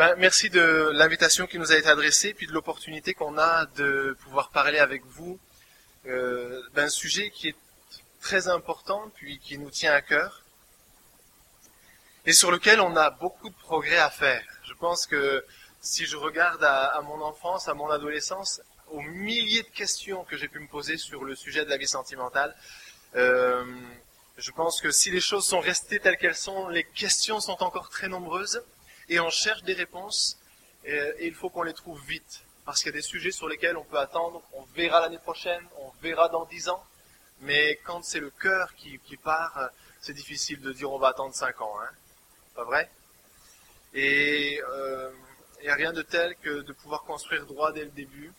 Merci de l'invitation qui nous a été adressée, puis de l'opportunité qu'on a de pouvoir parler avec vous d'un sujet qui est très important, puis qui nous tient à cœur, et sur lequel on a beaucoup de progrès à faire. Je pense que si je regarde à mon enfance, à mon adolescence, aux milliers de questions que j'ai pu me poser sur le sujet de la vie sentimentale, je pense que si les choses sont restées telles qu'elles sont, les questions sont encore très nombreuses, et on cherche des réponses, et il faut qu'on les trouve vite. Parce qu'il y a des sujets sur lesquels on peut attendre, on verra l'année prochaine, on verra dans 10 ans, mais quand c'est le cœur qui part, c'est difficile de dire on va attendre 5 ans, hein. Pas vrai? Et il n'y a rien de tel que de pouvoir construire droit dès le début.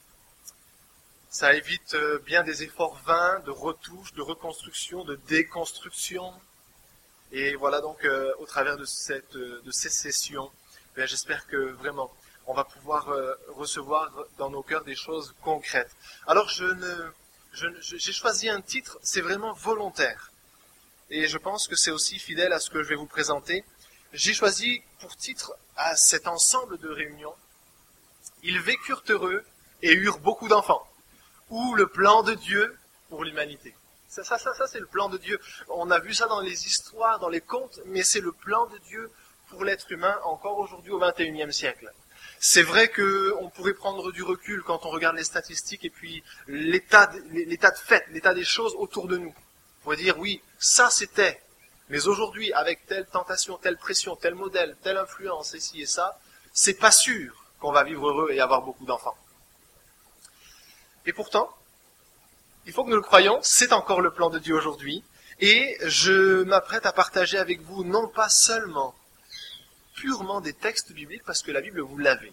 Ça évite bien des efforts vains, de retouches, de reconstruction, de déconstruction. Et voilà donc, au travers de ces sessions, j'espère que vraiment, on va pouvoir recevoir dans nos cœurs des choses concrètes. Alors, j'ai choisi un titre, c'est vraiment volontaire. Et je pense que c'est aussi fidèle à ce que je vais vous présenter. J'ai choisi pour titre à cet ensemble de réunions, « Ils vécurent heureux et eurent beaucoup d'enfants » ou « Le plan de Dieu pour l'humanité ». Ça, c'est le plan de Dieu. On a vu ça dans les histoires, dans les contes, mais c'est le plan de Dieu pour l'être humain encore aujourd'hui au XXIe siècle. C'est vrai qu'on pourrait prendre du recul quand on regarde les statistiques et puis l'état de fait, l'état des choses autour de nous. On pourrait dire, oui, ça c'était. Mais aujourd'hui, avec telle tentation, telle pression, tel modèle, telle influence, ici et ça, c'est pas sûr qu'on va vivre heureux et avoir beaucoup d'enfants. Et pourtant, il faut que nous le croyions, c'est encore le plan de Dieu aujourd'hui, et je m'apprête à partager avec vous non pas seulement purement des textes bibliques, parce que la Bible vous l'avez,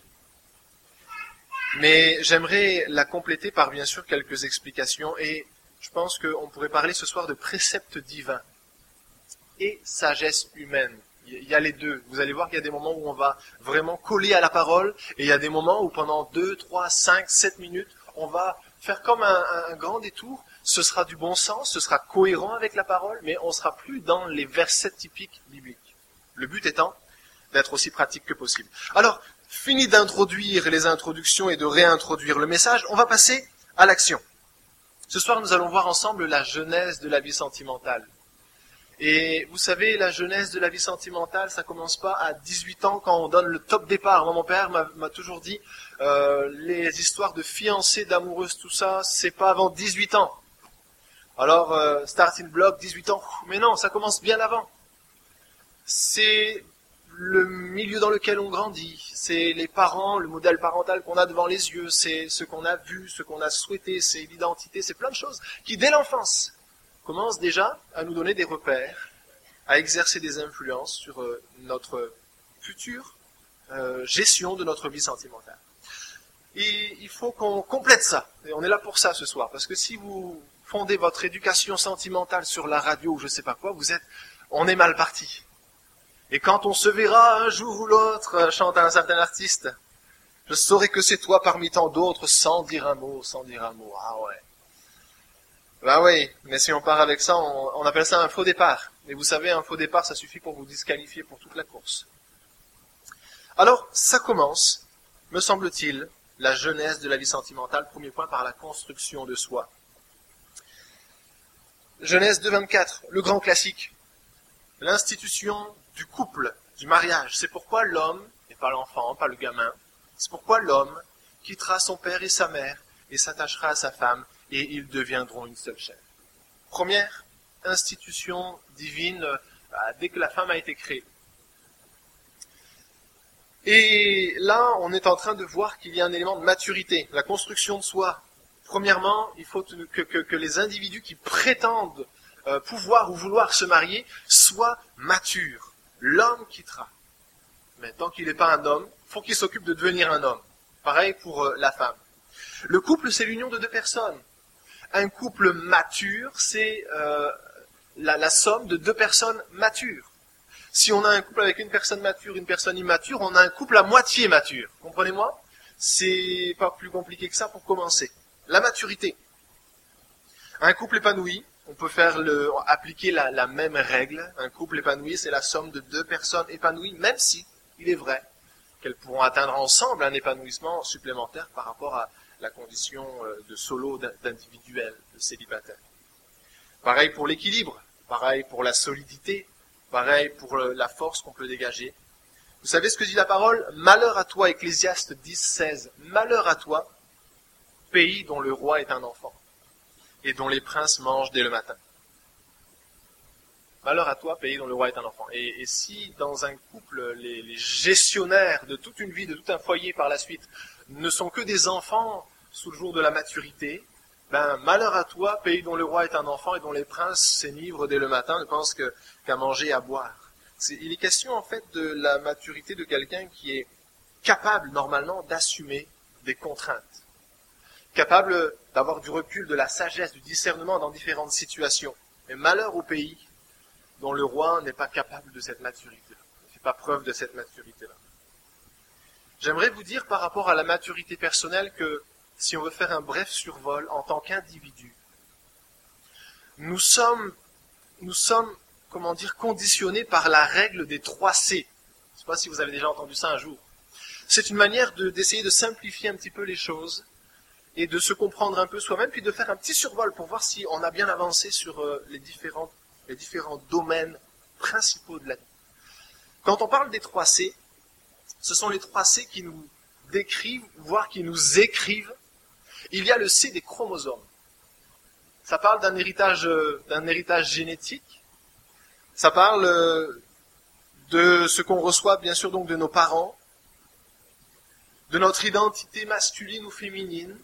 mais j'aimerais la compléter par bien sûr quelques explications, et je pense qu'on pourrait parler ce soir de préceptes divins et sagesse humaine. Il y a les deux. Vous allez voir qu'il y a des moments où on va vraiment coller à la parole, et il y a des moments où pendant 2, 3, 5, 7 minutes, on va faire comme un grand détour. Ce sera du bon sens, ce sera cohérent avec la parole, mais on ne sera plus dans les versets typiques bibliques. Le but étant d'être aussi pratique que possible. Alors, fini d'introduire les introductions et de réintroduire le message, on va passer à l'action. Ce soir, nous allons voir ensemble la genèse de la vie sentimentale. Et vous savez, la genèse de la vie sentimentale, ça commence pas à 18 ans quand on donne le top départ. Moi, mon père m'a toujours dit, les histoires de fiancés, d'amoureuses, tout ça, c'est pas avant 18 ans. Alors, starting block, 18 ans, mais non, ça commence bien avant. C'est le milieu dans lequel on grandit, c'est les parents, le modèle parental qu'on a devant les yeux, c'est ce qu'on a vu, ce qu'on a souhaité, c'est l'identité, c'est plein de choses qui, dès l'enfance, commencent déjà à nous donner des repères, à exercer des influences sur notre future gestion de notre vie sentimentale. Et il faut qu'on complète ça, et on est là pour ça ce soir, parce que si vous fondez votre éducation sentimentale sur la radio ou je sais pas quoi, on est mal parti. Et quand on se verra un jour ou l'autre, chante un certain artiste, je saurai que c'est toi parmi tant d'autres, sans dire un mot, sans dire un mot. Ah ouais. Ben oui, mais si on part avec ça, on appelle ça un faux départ. Et vous savez, un faux départ, ça suffit pour vous disqualifier pour toute la course. Alors, ça commence, me semble-t-il, la genèse de la vie sentimentale, premier point, par la construction de soi. Genèse 2.24, le grand classique. L'institution du couple, du mariage. C'est pourquoi l'homme, et pas l'enfant, pas le gamin, c'est pourquoi l'homme quittera son père et sa mère et s'attachera à sa femme et ils deviendront une seule chair. Première institution divine dès que la femme a été créée. Et là, on est en train de voir qu'il y a un élément de maturité, la construction de soi. Premièrement, il faut que les individus qui prétendent pouvoir ou vouloir se marier soient matures. L'homme quittera. Mais tant qu'il n'est pas un homme, il faut qu'il s'occupe de devenir un homme. Pareil pour la femme. Le couple, c'est l'union de deux personnes. Un couple mature, c'est la somme de deux personnes matures. Si on a un couple avec une personne mature, une personne immature, on a un couple à moitié mature. Comprenez-moi? C'est pas plus compliqué que ça pour commencer. La maturité. Un couple épanoui, on peut appliquer la même règle. Un couple épanoui, c'est la somme de deux personnes épanouies, même si, il est vrai, qu'elles pourront atteindre ensemble un épanouissement supplémentaire par rapport à la condition de solo, d'individuel, de célibataire. Pareil pour l'équilibre, pareil pour la solidité, pareil pour la force qu'on peut dégager. Vous savez ce que dit la parole? Malheur à toi, Ecclésiaste 10, 16. Malheur à toi, pays dont le roi est un enfant, et dont les princes mangent dès le matin. Malheur à toi, pays dont le roi est un enfant. Et si dans un couple, les gestionnaires de toute une vie, de tout un foyer par la suite, ne sont que des enfants sous le jour de la maturité, ben malheur à toi, pays dont le roi est un enfant et dont les princes s'énivrent dès le matin, ne pensent qu'à manger et à boire. Il est question en fait de la maturité de quelqu'un qui est capable normalement d'assumer des contraintes, capable d'avoir du recul, de la sagesse, du discernement dans différentes situations. Mais malheur au pays dont le roi n'est pas capable de cette maturité-là, ne fait pas preuve de cette maturité-là. J'aimerais vous dire par rapport à la maturité personnelle que si on veut faire un bref survol en tant qu'individu, nous sommes conditionnés par la règle des 3 C. Je ne sais pas si vous avez déjà entendu ça un jour. C'est une manière d'essayer de simplifier un petit peu les choses et de se comprendre un peu soi-même, puis de faire un petit survol pour voir si on a bien avancé sur les différents domaines principaux de la vie. Quand on parle des 3 C, ce sont les 3 C qui nous décrivent, voire qui nous écrivent. Il y a le C des chromosomes. Ça parle d'un héritage génétique. Ça parle de ce qu'on reçoit, bien sûr, donc de nos parents, de notre identité masculine ou féminine.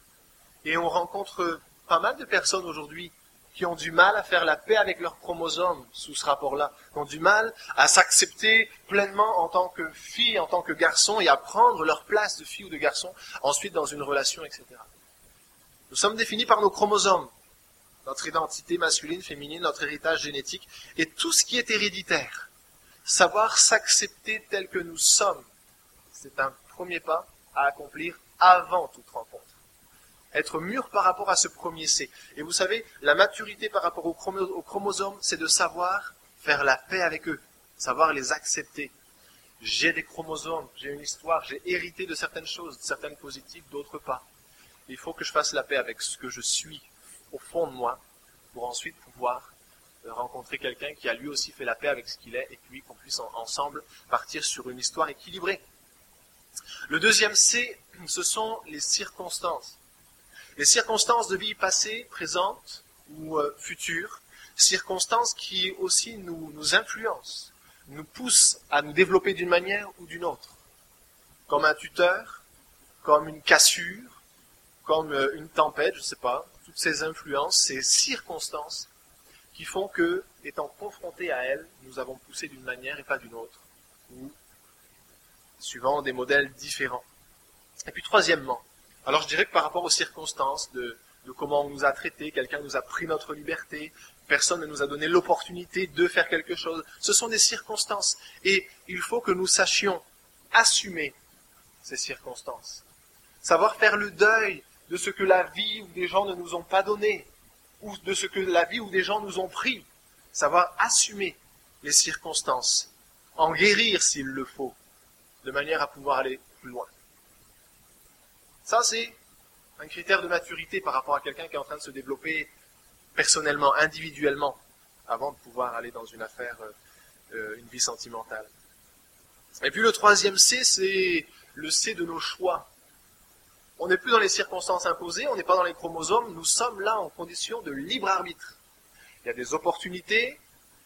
Et on rencontre pas mal de personnes aujourd'hui qui ont du mal à faire la paix avec leurs chromosomes sous ce rapport-là, qui ont du mal à s'accepter pleinement en tant que fille, en tant que garçon, et à prendre leur place de fille ou de garçon, ensuite dans une relation, etc. Nous sommes définis par nos chromosomes, notre identité masculine, féminine, notre héritage génétique, et tout ce qui est héréditaire. Savoir s'accepter tel que nous sommes, c'est un premier pas à accomplir avant toute rencontre. Être mûr par rapport à ce premier C. Et vous savez, la maturité par rapport aux chromosomes, c'est de savoir faire la paix avec eux, savoir les accepter. J'ai des chromosomes, j'ai une histoire, j'ai hérité de certaines choses, certaines positives, d'autres pas. Il faut que je fasse la paix avec ce que je suis au fond de moi, pour ensuite pouvoir rencontrer quelqu'un qui a lui aussi fait la paix avec ce qu'il est, et puis qu'on puisse ensemble partir sur une histoire équilibrée. Le deuxième C, ce sont les circonstances. Les circonstances de vie passée, présente ou future, circonstances qui aussi nous influencent, nous poussent à nous développer d'une manière ou d'une autre. Comme un tuteur, comme une cassure, comme une tempête, je ne sais pas, toutes ces influences, ces circonstances qui font que, étant confrontés à elles, nous avons poussé d'une manière et pas d'une autre, ou suivant des modèles différents. Et puis troisièmement, alors je dirais que par rapport aux circonstances de comment on nous a traités, quelqu'un nous a pris notre liberté, personne ne nous a donné l'opportunité de faire quelque chose, ce sont des circonstances. Et il faut que nous sachions assumer ces circonstances. Savoir faire le deuil de ce que la vie ou des gens ne nous ont pas donné, ou de ce que la vie ou des gens nous ont pris. Savoir assumer les circonstances, en guérir s'il le faut, de manière à pouvoir aller plus loin. Ça, c'est un critère de maturité par rapport à quelqu'un qui est en train de se développer personnellement, individuellement, avant de pouvoir aller dans une affaire, une vie sentimentale. Et puis le troisième C, c'est le C de nos choix. On n'est plus dans les circonstances imposées, on n'est pas dans les chromosomes, nous sommes là en condition de libre arbitre. Il y a des opportunités,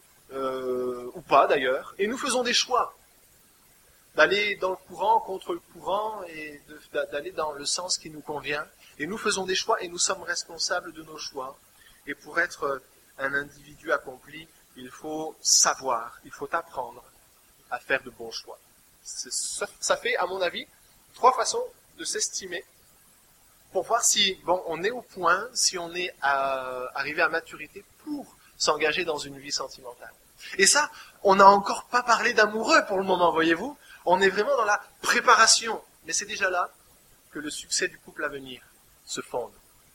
ou pas d'ailleurs, et nous faisons des choix. D'aller dans le courant, contre le courant, et d'aller dans le sens qui nous convient. Et nous faisons des choix, et nous sommes responsables de nos choix. Et pour être un individu accompli, il faut savoir, il faut apprendre à faire de bons choix. Ça fait, à mon avis, 3 façons de s'estimer pour voir si on est au point, si on est arrivé à maturité pour s'engager dans une vie sentimentale. Et ça, on n'a encore pas parlé d'amoureux pour le moment, voyez-vous. On est vraiment dans la préparation. Mais c'est déjà là que le succès du couple à venir se fonde.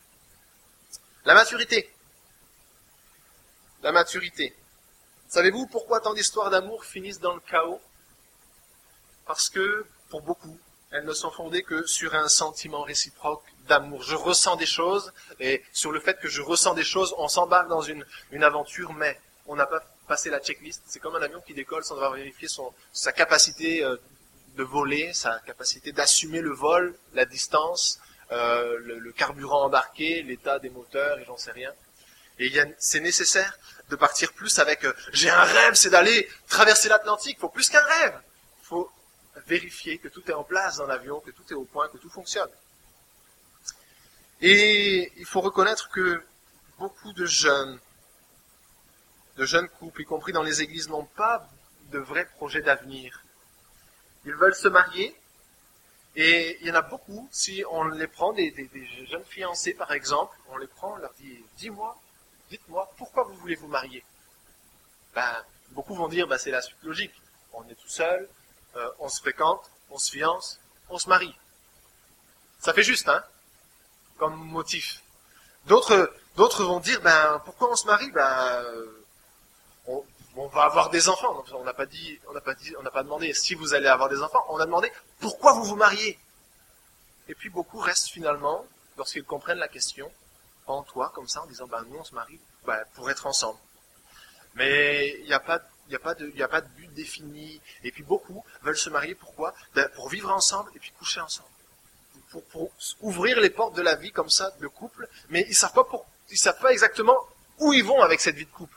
La maturité. La maturité. Savez-vous pourquoi tant d'histoires d'amour finissent dans le chaos? Parce que pour beaucoup, elles ne sont fondées que sur un sentiment réciproque d'amour. Je ressens des choses, et sur le fait que je ressens des choses, on s'embarque dans une aventure, mais on n'a pas passé la checklist. C'est comme un avion qui décolle sans avoir vérifié sa capacité de voler, sa capacité d'assumer le vol, la distance, le carburant embarqué, l'état des moteurs, et j'en sais rien. Et c'est nécessaire de partir plus avec j'ai un rêve, c'est d'aller traverser l'Atlantique. Il faut plus qu'un rêve. Il faut vérifier que tout est en place dans l'avion, que tout est au point, que tout fonctionne. Et il faut reconnaître que beaucoup de jeunes couples, y compris dans les églises, n'ont pas de vrais projets d'avenir. Ils veulent se marier, et il y en a beaucoup, si on les prend, des jeunes fiancés par exemple, on les prend, on leur dit, dites-moi, pourquoi vous voulez vous marier? Beaucoup vont dire, c'est la suite logique. On est tout seul, on se fréquente, on se fiance, on se marie. Ça fait juste, hein, comme motif. D'autres vont dire, pourquoi on se marie? On va avoir des enfants. On n'a pas demandé si vous allez avoir des enfants. On a demandé pourquoi vous vous mariez. Et puis beaucoup restent finalement, lorsqu'ils comprennent la question, en toi comme ça, en disant nous on se marie pour être ensemble. Mais il n'y a pas de but défini. Et puis beaucoup veulent se marier pourquoi? Pour vivre ensemble et puis coucher ensemble. Pour ouvrir les portes de la vie comme ça, de couple. Mais ils savent pas exactement où ils vont avec cette vie de couple.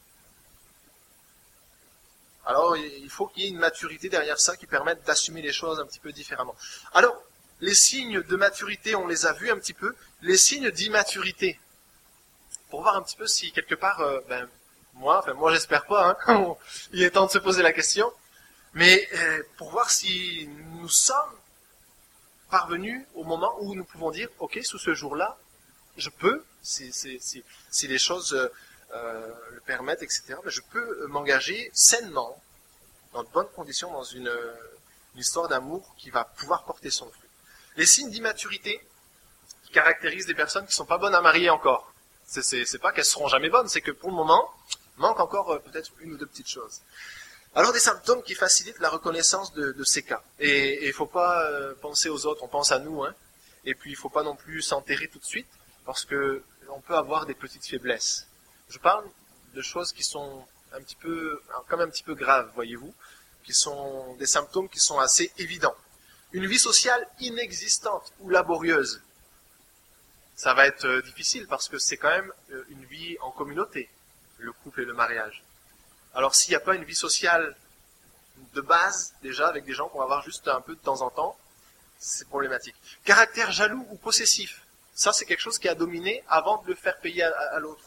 Alors, il faut qu'il y ait une maturité derrière ça qui permette d'assumer les choses un petit peu différemment. Alors, les signes de maturité, on les a vus un petit peu. Les signes d'immaturité. Pour voir un petit peu si, quelque part, moi j'espère pas, hein, il est temps de se poser la question. Mais pour voir si nous sommes parvenus au moment où nous pouvons dire, ok, sous ce jour-là, je peux, si les choses le permettent, etc., je peux m'engager sainement, dans de bonnes conditions, dans une histoire d'amour qui va pouvoir porter son fruit. Les signes d'immaturité qui caractérisent des personnes qui ne sont pas bonnes à marier encore. C'est pas qu'elles seront jamais bonnes, c'est que pour le moment, manque encore peut-être une ou deux petites choses. Alors des symptômes qui facilitent la reconnaissance de ces cas. Et il ne faut pas penser aux autres, on pense à nous, hein. Et puis il ne faut pas non plus s'enterrer tout de suite, parce que on peut avoir des petites faiblesses. Je parle de choses qui sont un petit peu graves, voyez-vous, qui sont des symptômes qui sont assez évidents. Une vie sociale inexistante ou laborieuse. Ça va être difficile parce que c'est quand même une vie en communauté, le couple et le mariage. Alors s'il n'y a pas une vie sociale de base, déjà, avec des gens qu'on va voir juste un peu de temps en temps, c'est problématique. Caractère jaloux ou possessif. Ça, c'est quelque chose qui a dominé avant de le faire payer à l'autre.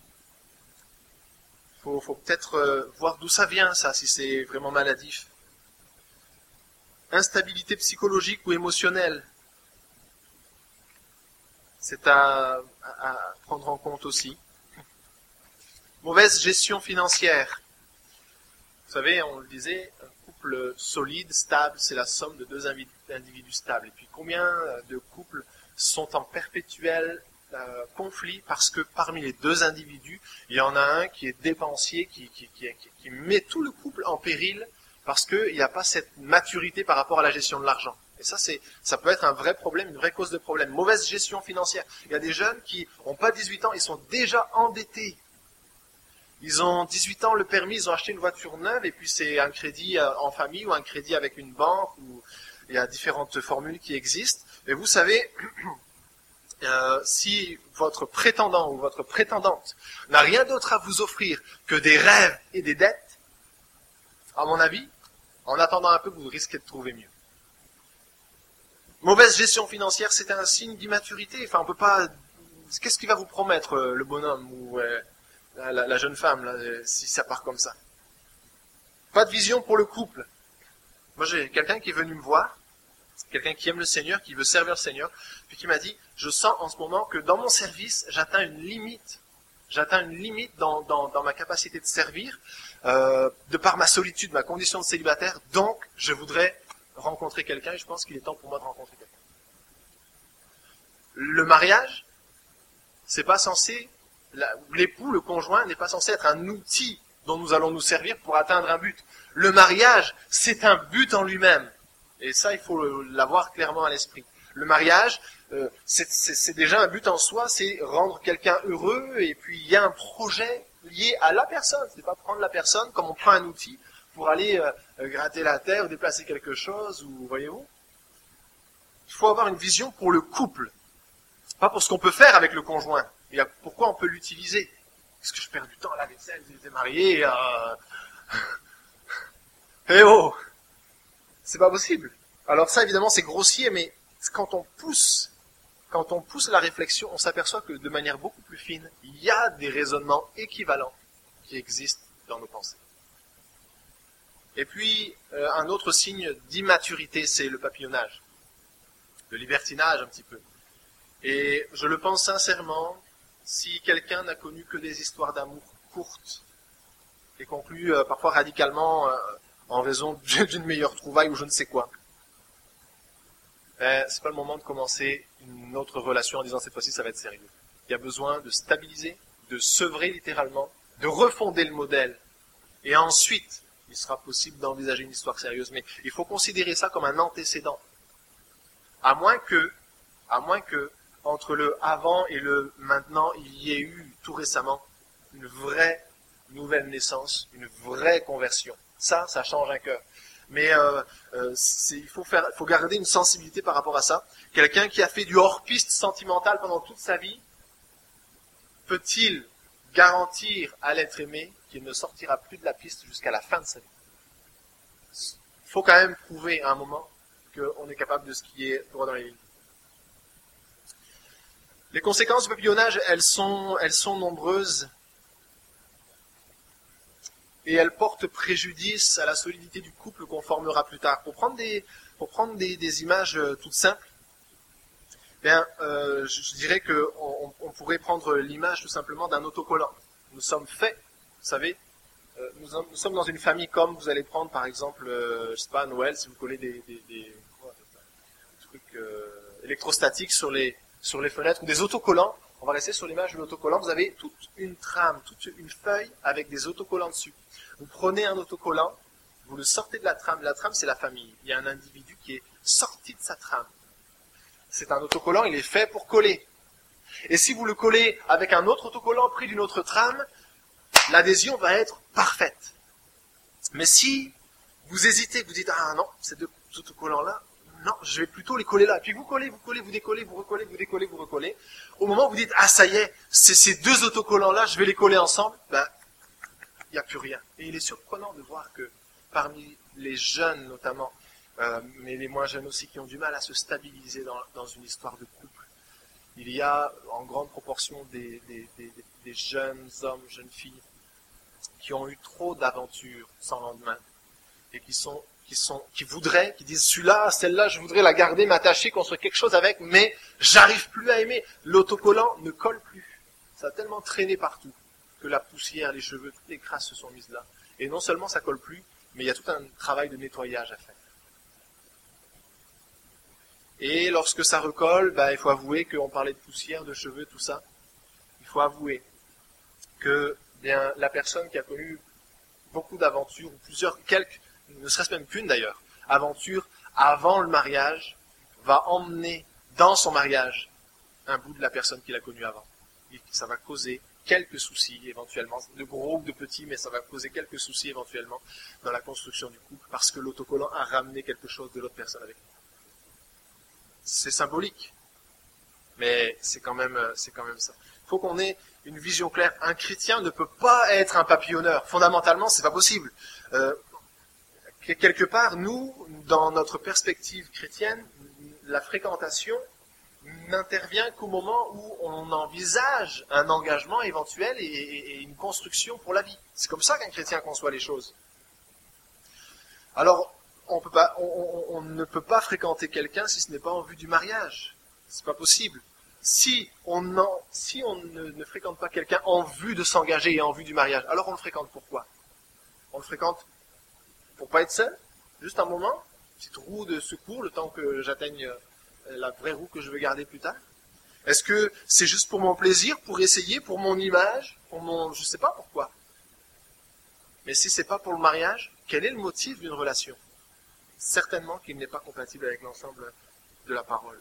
Faut peut-être voir d'où ça vient, ça, si c'est vraiment maladif. Instabilité psychologique ou émotionnelle. C'est à prendre en compte aussi. Mauvaise gestion financière. Vous savez, on le disait, un couple solide, stable, c'est la somme de deux individus stables. Et puis combien de couples sont en perpétuel conflit parce que parmi les deux individus, il y en a un qui est dépensier, qui met tout le couple en péril parce qu'il n'y a pas cette maturité par rapport à la gestion de l'argent. Et ça peut être un vrai problème, une vraie cause de problème. Mauvaise gestion financière. Il y a des jeunes qui n'ont pas 18 ans, ils sont déjà endettés. Ils ont 18 ans, le permis, ils ont acheté une voiture neuve, et puis c'est un crédit en famille ou un crédit avec une banque, ou il y a différentes formules qui existent. Et vous savez, si votre prétendant ou votre prétendante n'a rien d'autre à vous offrir que des rêves et des dettes, à mon avis, en attendant un peu, vous risquez de trouver mieux. Mauvaise gestion financière, c'est un signe d'immaturité. Enfin, on peut pas. Qu'est-ce qu'il va vous promettre le bonhomme ou la jeune femme là, si ça part comme ça? Pas de vision pour le couple. Moi, j'ai quelqu'un qui est venu me voir, quelqu'un qui aime le Seigneur, qui veut servir le Seigneur, puis qui m'a dit, je sens en ce moment que dans mon service, j'atteins une limite dans ma capacité de servir, de par ma solitude, ma condition de célibataire, donc je voudrais rencontrer quelqu'un, et je pense qu'il est temps pour moi de rencontrer quelqu'un. Le mariage, c'est pas censé, l'époux, le conjoint, n'est pas censé être un outil dont nous allons nous servir pour atteindre un but. Le mariage, c'est un but en lui-même. Et ça, il faut l'avoir clairement à l'esprit. Le mariage, c'est déjà un but en soi, c'est rendre quelqu'un heureux, et puis il y a un projet lié à la personne. C'est pas prendre la personne comme on prend un outil pour aller gratter la terre ou déplacer quelque chose, ou voyez-vous. Il faut avoir une vision pour le couple, pas pour ce qu'on peut faire avec le conjoint. Et pourquoi on peut l'utiliser. Est-ce que je perds du temps à la vaisselle, j'étais marié, eh oh, c'est pas possible. Alors ça, évidemment, c'est grossier, mais quand on pousse la réflexion, on s'aperçoit que de manière beaucoup plus fine, il y a des raisonnements équivalents qui existent dans nos pensées. Et puis, un autre signe d'immaturité, c'est le papillonnage, le libertinage un petit peu. Et je le pense sincèrement, si quelqu'un n'a connu que des histoires d'amour courtes et conclues parfois radicalement en raison d'une meilleure trouvaille ou je ne sais quoi, c'est pas le moment de commencer une autre relation en disant cette fois-ci ça va être sérieux. Il y a besoin de stabiliser, de sevrer littéralement, de refonder le modèle. Et ensuite, il sera possible d'envisager une histoire sérieuse. Mais il faut considérer ça comme un antécédent. À moins que, entre le avant et le maintenant, il y ait eu tout récemment une vraie nouvelle naissance, une vraie conversion. Ça change un cœur. Mais il faut garder une sensibilité par rapport à ça. Quelqu'un qui a fait du hors-piste sentimental pendant toute sa vie, peut-il garantir à l'être aimé qu'il ne sortira plus de la piste jusqu'à la fin de sa vie? Il faut quand même prouver à un moment qu'on est capable de skier droit dans les lignes. Les conséquences du papillonnage, elles sont nombreuses. Et elles portent préjudice à la solidité du couple qu'on formera plus tard. Pour prendre des images toutes simples, je dirais qu'on pourrait prendre l'image tout simplement d'un autocollant. Nous sommes faits, vous savez, nous sommes dans une famille comme vous allez prendre par exemple, je sais pas, à Noël, si vous collez des trucs électrostatiques sur les fenêtres ou des autocollants. On va rester sur l'image de l'autocollant. Vous avez toute une trame, toute une feuille avec des autocollants dessus. Vous prenez un autocollant, vous le sortez de la trame. La trame, c'est la famille. Il y a un individu qui est sorti de sa trame. C'est un autocollant, il est fait pour coller. Et si vous le collez avec un autre autocollant pris d'une autre trame, l'adhésion va être parfaite. Mais si vous hésitez, vous dites « Ah non, ces deux autocollants-là, non, je vais plutôt les coller là. » Puis vous collez, vous décollez, vous recollez, vous décollez, vous recollez. Au moment où vous dites « Ah, ça y est, c'est ces deux autocollants-là, je vais les coller ensemble. » il n'y a plus rien. Et il est surprenant de voir que parmi les jeunes notamment, mais les moins jeunes aussi, qui ont du mal à se stabiliser dans une histoire de couple, il y a en grande proportion des jeunes hommes, jeunes filles, qui ont eu trop d'aventures sans lendemain, et qui disent celui-là, celle-là, je voudrais la garder, m'attacher, construire quelque chose avec, mais j'arrive plus à aimer. L'autocollant ne colle plus. Ça a tellement traîné partout que la poussière, les cheveux, toutes les crasses se sont mises là. Et non seulement ça colle plus, mais il y a tout un travail de nettoyage à faire. Et lorsque ça recolle, il faut avouer qu'on parlait de poussière, de cheveux, tout ça. Il faut avouer que la personne qui a connu beaucoup d'aventures, ou quelques, ne serait-ce même qu'une d'ailleurs, aventure avant le mariage, va emmener dans son mariage un bout de la personne qu'il a connue avant. Et ça va causer quelques soucis éventuellement, de gros ou de petits, mais ça va causer quelques soucis éventuellement dans la construction du couple, parce que l'autocollant a ramené quelque chose de l'autre personne avec lui. C'est symbolique, mais c'est quand même ça. Il faut qu'on ait une vision claire. Un chrétien ne peut pas être un papillonneur. Fondamentalement, c'est pas possible. Quelque part, nous, dans notre perspective chrétienne, la fréquentation n'intervient qu'au moment où on envisage un engagement éventuel et une construction pour la vie. C'est comme ça qu'un chrétien conçoit les choses. Alors, on ne peut pas fréquenter quelqu'un si ce n'est pas en vue du mariage. C'est pas possible. Si on ne fréquente pas quelqu'un en vue de s'engager et en vue du mariage, alors on le fréquente pourquoi? On le fréquente pour pas être seul, juste un moment, petite roue de secours, le temps que j'atteigne la vraie roue que je veux garder plus tard. Est-ce que c'est juste pour mon plaisir, pour essayer, pour mon image, je sais pas pourquoi. Mais si c'est pas pour le mariage, quel est le motif d'une relation? certainement qu'il n'est pas compatible avec l'ensemble de la parole.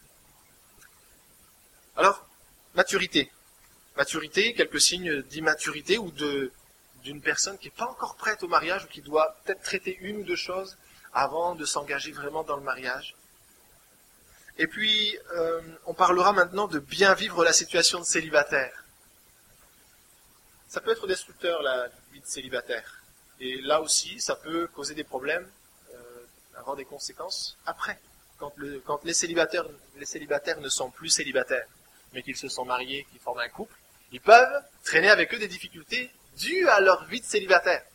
Alors, maturité. Maturité, quelques signes d'immaturité ou d'une personne qui n'est pas encore prête au mariage ou qui doit peut-être traiter une ou deux choses avant de s'engager vraiment dans le mariage. Et puis, on parlera maintenant de bien vivre la situation de célibataire. Ça peut être destructeur, la vie de célibataire. Et là aussi, ça peut causer des problèmes, avoir des conséquences après, quand les célibataires ne sont plus célibataires, mais qu'ils se sont mariés, qu'ils forment un couple, ils peuvent traîner avec eux des difficultés dues à leur vie de célibataire.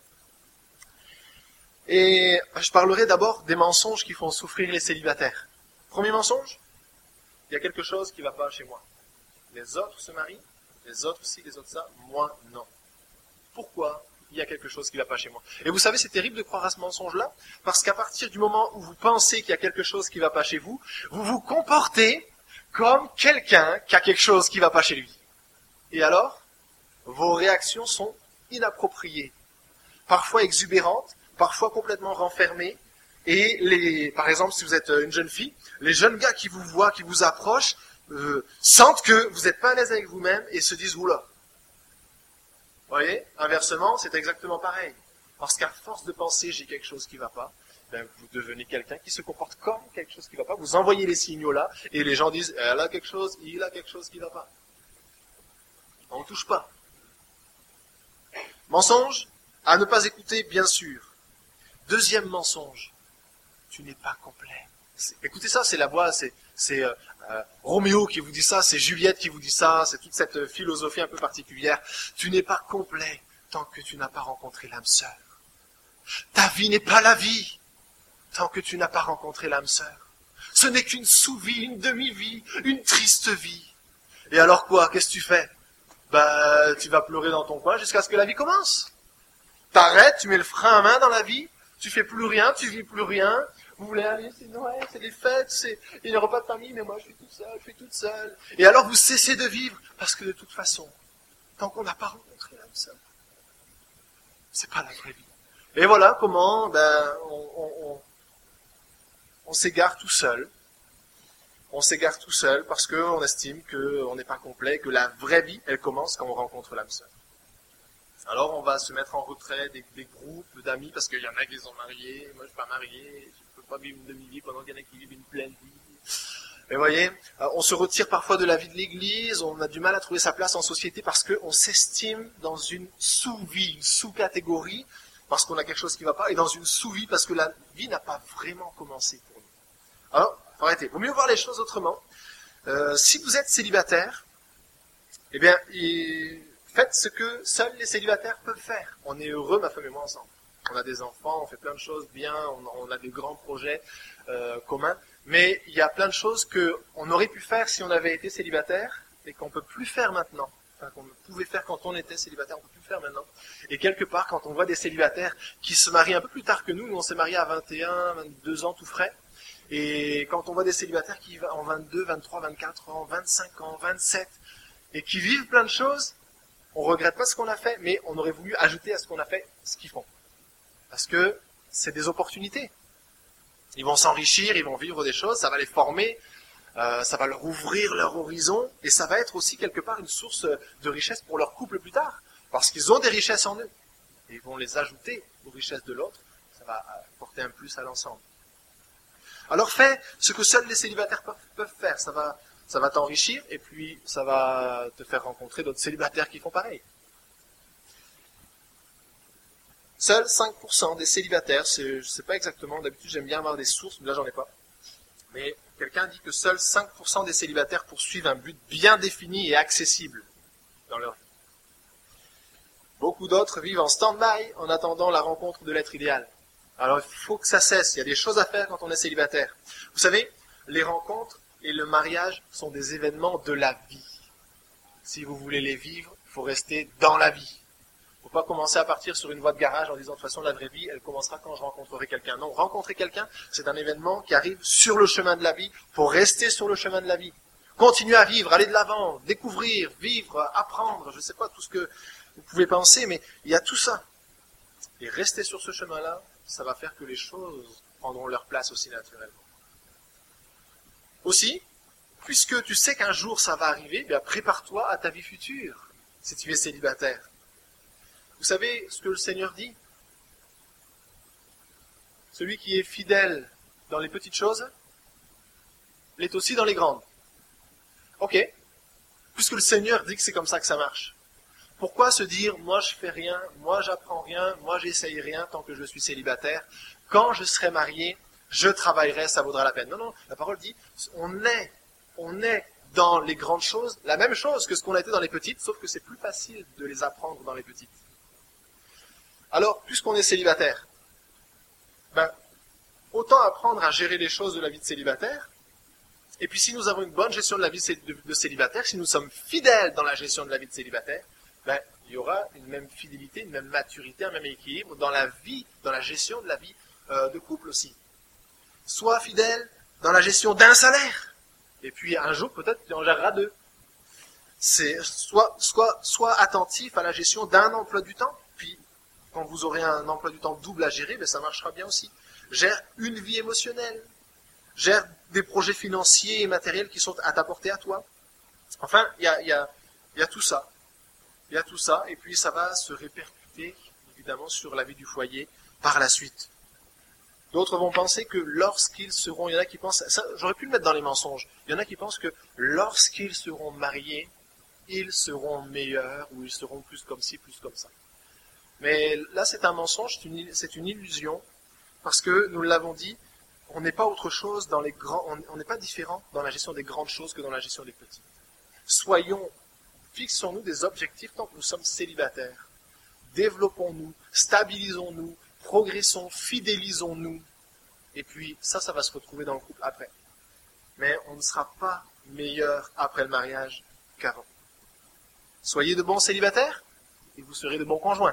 Et je parlerai d'abord des mensonges qui font souffrir les célibataires. Premier mensonge, il y a quelque chose qui ne va pas chez moi. Les autres se marient, les autres ci, les autres ça, moi non. Pourquoi il y a quelque chose qui ne va pas chez moi? Et vous savez, c'est terrible de croire à ce mensonge-là, parce qu'à partir du moment où vous pensez qu'il y a quelque chose qui ne va pas chez vous, vous vous comportez comme quelqu'un qui a quelque chose qui ne va pas chez lui. Et alors, vos réactions sont inappropriées, parfois exubérantes, parfois complètement renfermées. Et par exemple, si vous êtes une jeune fille, les jeunes gars qui vous voient, qui vous approchent, sentent que vous n'êtes pas à l'aise avec vous-même et se disent « Oula ». Vous voyez, inversement, c'est exactement pareil. Parce qu'à force de penser « j'ai quelque chose qui ne va pas », ben, vous devenez quelqu'un qui se comporte comme quelque chose qui ne va pas. Vous envoyez les signaux là, et les gens disent « elle a quelque chose, il a quelque chose qui ne va pas ». On ne touche pas. Mensonge, à ne pas écouter, bien sûr. Deuxième mensonge, tu n'es pas complet. Écoutez ça, c'est la voix, c'est Roméo qui vous dit ça, c'est Juliette qui vous dit ça, c'est toute cette philosophie un peu particulière. Tu n'es pas complet tant que tu n'as pas rencontré l'âme sœur. Ta vie n'est pas la vie tant que tu n'as pas rencontré l'âme sœur. Ce n'est qu'une sous-vie, une demi-vie, une triste vie. Et alors quoi? Qu'est-ce que tu fais? Bah, tu vas pleurer dans ton coin jusqu'à ce que la vie commence. T'arrêtes, tu mets le frein à main dans la vie, tu fais plus rien, tu vis plus rien. Vous voulez aller, c'est Noël, c'est les fêtes, il n'y aura pas de famille, mais moi je suis tout seul, je suis toute seule. Et alors vous cessez de vivre, parce que de toute façon, tant qu'on n'a pas rencontré l'âme sœur, c'est pas la vraie vie. Et voilà comment on s'égare tout seul. On s'égare tout seul parce qu'on estime qu'on n'est pas complet, que la vraie vie, elle commence quand on rencontre l'âme sœur. Alors on va se mettre en retrait des groupes d'amis parce qu'il y en a qui sont mariés, moi je suis pas marié, je ne peux pas vivre une demi-vie pendant qu'il y en a qui vivent une pleine vie. Mais vous voyez, on se retire parfois de la vie de l'Église, on a du mal à trouver sa place en société parce qu'on s'estime dans une sous-vie, une sous-catégorie, parce qu'on a quelque chose qui ne va pas, et dans une sous-vie parce que la vie n'a pas vraiment commencé pour nous. Alors, faut arrêter. Il vaut mieux voir les choses autrement. Si vous êtes célibataire, eh bien, faites ce que seuls les célibataires peuvent faire. On est heureux, ma femme et moi, ensemble. On a des enfants, on fait plein de choses bien, on a des grands projets communs. Mais il y a plein de choses qu'on aurait pu faire si on avait été célibataire et qu'on ne peut plus faire maintenant. Enfin, qu'on pouvait faire quand on était célibataire, on ne peut plus faire maintenant. Et quelque part, quand on voit des célibataires qui se marient un peu plus tard que nous on s'est mariés à 21, 22 ans tout frais, et quand on voit des célibataires qui en 22, 23, 24 ans, 25 ans, 27, et qui vivent plein de choses, on ne regrette pas ce qu'on a fait, mais on aurait voulu ajouter à ce qu'on a fait ce qu'ils font. Parce que c'est des opportunités. Ils vont s'enrichir, ils vont vivre des choses, ça va les former, ça va leur ouvrir leur horizon, et ça va être aussi quelque part une source de richesse pour leur couple plus tard. Parce qu'ils ont des richesses en eux. Et ils vont les ajouter aux richesses de l'autre, ça va apporter un plus à l'ensemble. Alors fais ce que seuls les célibataires peuvent faire, ça va t'enrichir, et puis ça va te faire rencontrer d'autres célibataires qui font pareil. Seuls 5% des célibataires, je ne sais pas exactement, d'habitude j'aime bien avoir des sources, mais là j'en ai pas. Mais quelqu'un dit que seuls 5% des célibataires poursuivent un but bien défini et accessible dans leur vie. Beaucoup d'autres vivent en stand-by en attendant la rencontre de l'être idéal. Alors il faut que ça cesse, il y a des choses à faire quand on est célibataire. Vous savez, les rencontres et le mariage sont des événements de la vie. Si vous voulez les vivre, il faut rester dans la vie. Il ne faut pas commencer à partir sur une voie de garage en disant de toute façon la vraie vie, elle commencera quand je rencontrerai quelqu'un. Non, rencontrer quelqu'un, c'est un événement qui arrive sur le chemin de la vie. Il faut rester sur le chemin de la vie. Continuer à vivre, aller de l'avant, découvrir, vivre, apprendre, je ne sais pas tout ce que vous pouvez penser, mais il y a tout ça. Et rester sur ce chemin-là, ça va faire que les choses prendront leur place aussi naturellement. Aussi, puisque tu sais qu'un jour ça va arriver, bien prépare-toi à ta vie future, si tu es célibataire. Vous savez ce que le Seigneur dit? Celui qui est fidèle dans les petites choses, l'est aussi dans les grandes. Ok, puisque le Seigneur dit que c'est comme ça que ça marche. Pourquoi se dire, moi je fais rien, moi j'apprends rien, moi j'essaye rien tant que je suis célibataire. Quand je serai marié, je travaillerai, ça vaudra la peine. Non, non, la parole dit, on est dans les grandes choses, la même chose que ce qu'on a été dans les petites, sauf que c'est plus facile de les apprendre dans les petites. Alors, puisqu'on est célibataire, autant apprendre à gérer les choses de la vie de célibataire. Et puis si nous avons une bonne gestion de la vie de célibataire, si nous sommes fidèles dans la gestion de la vie de célibataire, il y aura une même fidélité, une même maturité, un même équilibre dans la vie, dans la gestion de la vie de couple aussi. Sois fidèle dans la gestion d'un salaire. Et puis un jour, peut-être, tu en géreras deux. Sois attentif à la gestion d'un emploi du temps. Puis, quand vous aurez un emploi du temps double à gérer, ça marchera bien aussi. Gère une vie émotionnelle. Gère des projets financiers et matériels qui sont à ta portée à toi. Enfin, il y a tout ça. Il y a tout ça, et puis ça va se répercuter, évidemment, sur la vie du foyer par la suite. D'autres vont penser que lorsqu'ils seront, il y en a qui pensent, ça, j'aurais pu le mettre dans les mensonges, il y en a qui pensent que lorsqu'ils seront mariés, ils seront meilleurs, ou ils seront plus comme ci, plus comme ça. Mais là, c'est un mensonge, c'est une illusion, parce que, nous l'avons dit, on n'est pas autre chose dans les grands, on n'est pas différent dans la gestion des grandes choses que dans la gestion des petites. Fixons-nous des objectifs tant que nous sommes célibataires. Développons-nous, stabilisons-nous, progressons, fidélisons-nous. Et puis, ça va se retrouver dans le couple après. Mais on ne sera pas meilleur après le mariage qu'avant. Soyez de bons célibataires et vous serez de bons conjoints.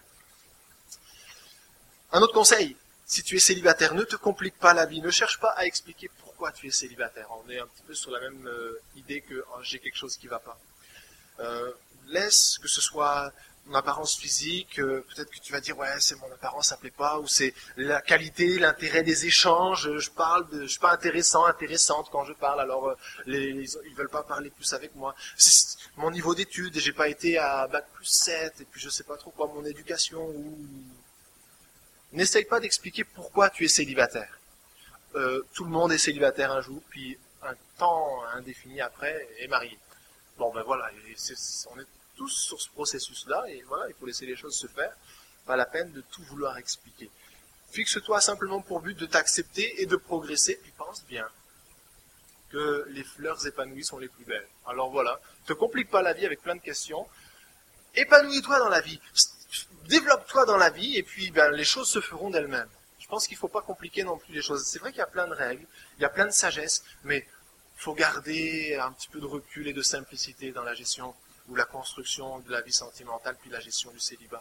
Un autre conseil, si tu es célibataire, ne te complique pas la vie, ne cherche pas à expliquer pourquoi tu es célibataire. On est un petit peu sur la même idée que j'ai quelque chose qui ne va pas. Laisse que ce soit mon apparence physique, peut-être que tu vas dire ouais c'est mon apparence ça plaît pas, ou c'est la qualité, l'intérêt des échanges, je suis pas intéressante quand je parle, alors ils veulent pas parler plus avec moi. C'est mon niveau d'études, j'ai pas été à bac+7, et puis je sais pas trop quoi, mon éducation, ou... N'essaye pas d'expliquer pourquoi tu es célibataire. Tout le monde est célibataire un jour, puis un temps indéfini après est marié. Bon voilà, on est tous sur ce processus-là, et voilà, il faut laisser les choses se faire. Pas la peine de tout vouloir expliquer. Fixe-toi simplement pour but de t'accepter et de progresser, puis pense bien que les fleurs épanouies sont les plus belles. Alors voilà, te complique pas la vie avec plein de questions, épanouis-toi dans la vie, développe-toi dans la vie, et puis les choses se feront d'elles-mêmes. Je pense qu'il ne faut pas compliquer non plus les choses. C'est vrai qu'il y a plein de règles, il y a plein de sagesse, mais il faut garder un petit peu de recul et de simplicité dans la gestion ou la construction de la vie sentimentale, puis la gestion du célibat.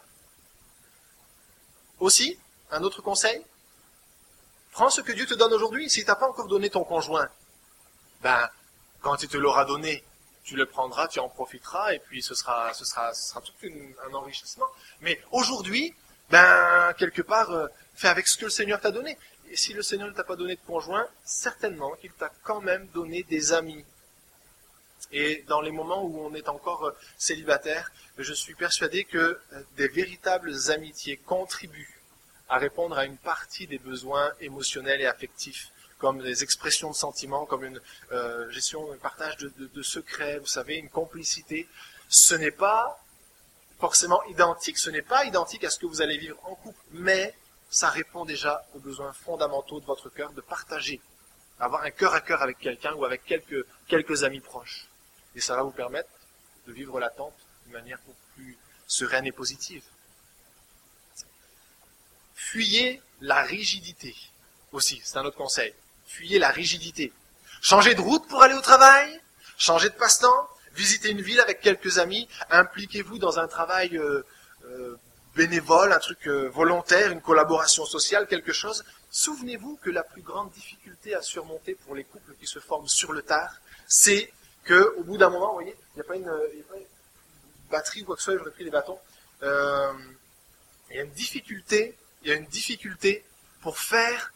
Aussi, un autre conseil, prends ce que Dieu te donne aujourd'hui. Si tu n'as pas encore donné ton conjoint, quand il te l'aura donné, tu le prendras, tu en profiteras, et puis ce sera tout un enrichissement. Mais aujourd'hui, quelque part, fais avec ce que le Seigneur t'a donné. Et si le Seigneur ne t'a pas donné de conjoint, certainement qu'il t'a quand même donné des amis. Et dans les moments où on est encore célibataire, je suis persuadé que des véritables amitiés contribuent à répondre à une partie des besoins émotionnels et affectifs, comme des expressions de sentiments, comme une gestion, un partage de secrets, vous savez, une complicité. Ce n'est pas forcément identique, ce n'est pas identique à ce que vous allez vivre en couple, mais ça répond déjà aux besoins fondamentaux de votre cœur, de partager, avoir un cœur à cœur avec quelqu'un ou avec quelques amis proches. Et ça va vous permettre de vivre l'attente d'une manière beaucoup plus sereine et positive. Fuyez la rigidité. Aussi, c'est un autre conseil. Fuyez la rigidité. Changez de route pour aller au travail, changez de passe-temps, visitez une ville avec quelques amis, impliquez-vous dans un travail bénévole, un truc volontaire, une collaboration sociale, quelque chose. Souvenez-vous que la plus grande difficulté à surmonter pour les couples qui se forment sur le tard, c'est qu'au bout d'un moment, vous voyez, il n'y a pas une batterie ou quoi que ce soit, j'aurais pris les bâtons. Il y a une difficulté pour faire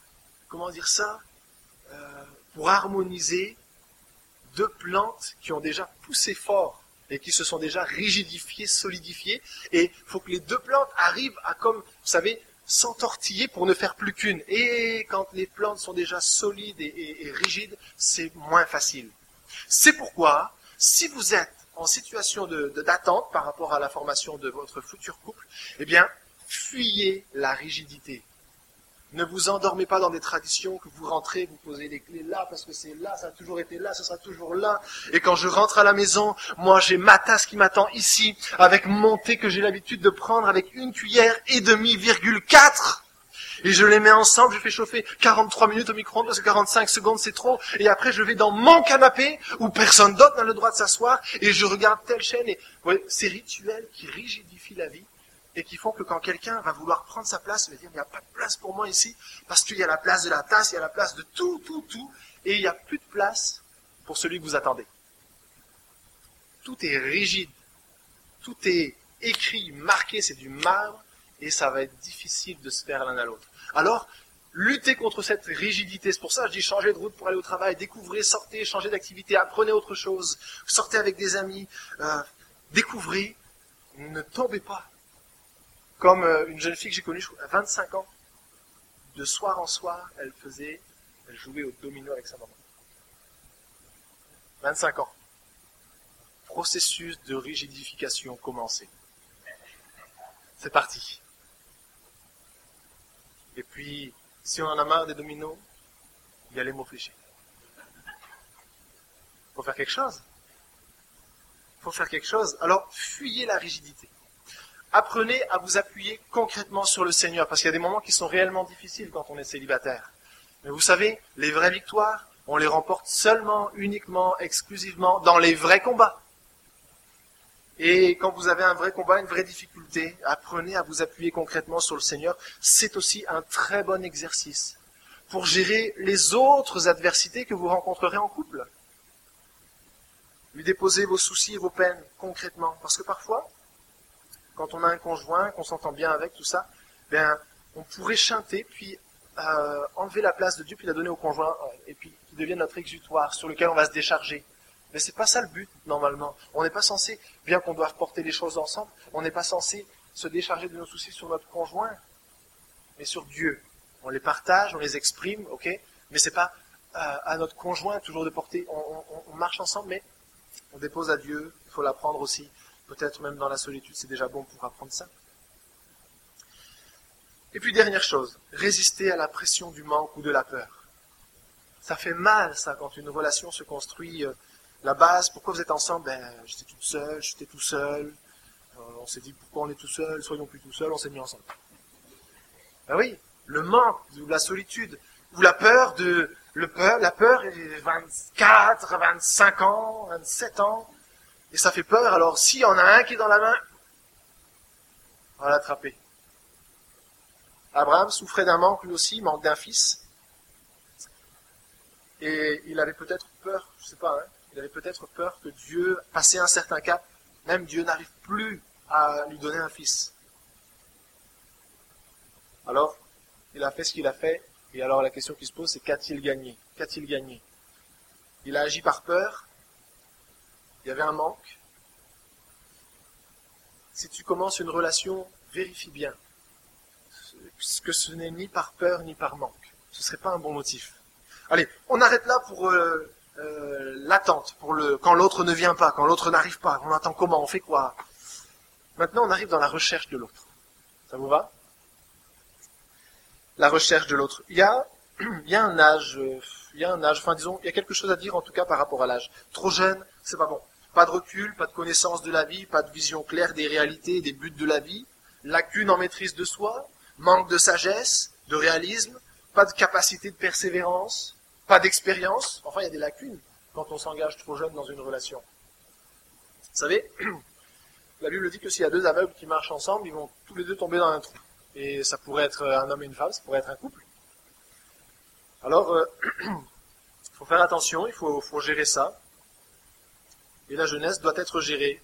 comment dire ça, pour harmoniser deux plantes qui ont déjà poussé fort et qui se sont déjà rigidifiées, solidifiées. Et il faut que les deux plantes arrivent à, comme, vous savez, s'entortiller pour ne faire plus qu'une. Et quand les plantes sont déjà solides et rigides, c'est moins facile. C'est pourquoi, si vous êtes en situation d'attente par rapport à la formation de votre futur couple, eh bien, fuyez la rigidité. Ne vous endormez pas dans des traditions que vous rentrez, vous posez les clés là, parce que c'est là, ça a toujours été là, ça sera toujours là. Et quand je rentre à la maison, moi j'ai ma tasse qui m'attend ici, avec mon thé que j'ai l'habitude de prendre avec 1,5 cuillère, virgule 4. Et je les mets ensemble, je fais chauffer 43 minutes au micro-ondes, parce que 45 secondes c'est trop. Et après je vais dans mon canapé, où personne d'autre n'a le droit de s'asseoir, et je regarde telle chaîne. Et vous voyez, ces rituels qui rigidifient la vie, et qui font que quand quelqu'un va vouloir prendre sa place, il va dire, il n'y a pas de place pour moi ici, parce qu'il y a la place de la tasse, il y a la place de tout, et il n'y a plus de place pour celui que vous attendez. Tout est rigide, tout est écrit, marqué, c'est du marbre, et ça va être difficile de se faire l'un à l'autre. Alors, luttez contre cette rigidité, c'est pour ça que je dis changez de route pour aller au travail, découvrez, sortez, changez d'activité, apprenez autre chose, sortez avec des amis, découvrez, ne tombez pas. Comme une jeune fille que j'ai connue à 25 ans, de soir en soir, elle jouait au domino avec sa maman. 25 ans. Processus de rigidification commencé. C'est parti. Et puis, si on en a marre des dominos, il y a les mots fléchés. Il faut faire quelque chose. Il faut faire quelque chose. Alors, fuyez la rigidité. Apprenez à vous appuyer concrètement sur le Seigneur, parce qu'il y a des moments qui sont réellement difficiles quand on est célibataire. Mais vous savez, les vraies victoires, on les remporte seulement, uniquement, exclusivement dans les vrais combats. Et quand vous avez un vrai combat, une vraie difficulté, apprenez à vous appuyer concrètement sur le Seigneur. C'est aussi un très bon exercice pour gérer les autres adversités que vous rencontrerez en couple. Lui déposer vos soucis et vos peines concrètement. Parce que parfois, quand on a un conjoint, qu'on s'entend bien avec, tout ça, bien, on pourrait chanter, puis enlever la place de Dieu, puis la donner au conjoint, et puis qu'il devienne notre exutoire sur lequel on va se décharger. Mais c'est pas ça le but, normalement. On n'est pas censé, bien qu'on doive porter les choses ensemble, on n'est pas censé se décharger de nos soucis sur notre conjoint, mais sur Dieu. On les partage, on les exprime, ok, mais c'est pas à notre conjoint toujours de porter, on marche ensemble, mais on dépose à Dieu, il faut l'apprendre aussi. Peut-être même dans la solitude, c'est déjà bon pour apprendre ça. Et puis dernière chose, résister à la pression du manque ou de la peur. Ça fait mal, ça, quand une relation se construit. La base, pourquoi vous êtes ensemble? J'étais toute seule, j'étais tout seul. On s'est dit, pourquoi on est tout seul? Soyons plus tout seul, on s'est mis ensemble. Ben oui, le manque, ou la solitude, ou la peur, la peur est 24, 25 ans, 27 ans. Et ça fait peur, alors s'il y en a un qui est dans la main, on va l'attraper. Abraham souffrait d'un manque, lui aussi, manque d'un fils. Et il avait peut-être peur, je sais pas, il avait peut-être peur que Dieu, passé un certain cap, même Dieu n'arrive plus à lui donner un fils. Alors, il a fait ce qu'il a fait, et alors la question qui se pose, c'est qu'a-t-il gagné? Qu'a-t-il gagné? Il a agi par peur. Il y avait un manque. Si tu commences une relation, vérifie bien que ce n'est ni par peur ni par manque. Ce ne serait pas un bon motif. Allez, on arrête là pour l'attente, quand l'autre ne vient pas, quand l'autre n'arrive pas. On attend comment? On fait quoi? Maintenant, on arrive dans la recherche de l'autre. Ça vous va? La recherche de l'autre. Il y a un âge, enfin disons, il y a quelque chose à dire en tout cas par rapport à l'âge. Trop jeune, c'est pas bon. Pas de recul, pas de connaissance de la vie, pas de vision claire des réalités, des buts de la vie, lacune en maîtrise de soi, manque de sagesse, de réalisme, pas de capacité de persévérance, pas d'expérience. Enfin, il y a des lacunes quand on s'engage trop jeune dans une relation. Vous savez, la Bible dit que s'il y a deux aveugles qui marchent ensemble, ils vont tous les deux tomber dans un trou. Et ça pourrait être un homme et une femme, ça pourrait être un couple. Alors, il faut faire attention, il faut gérer ça. Et la jeunesse doit être gérée.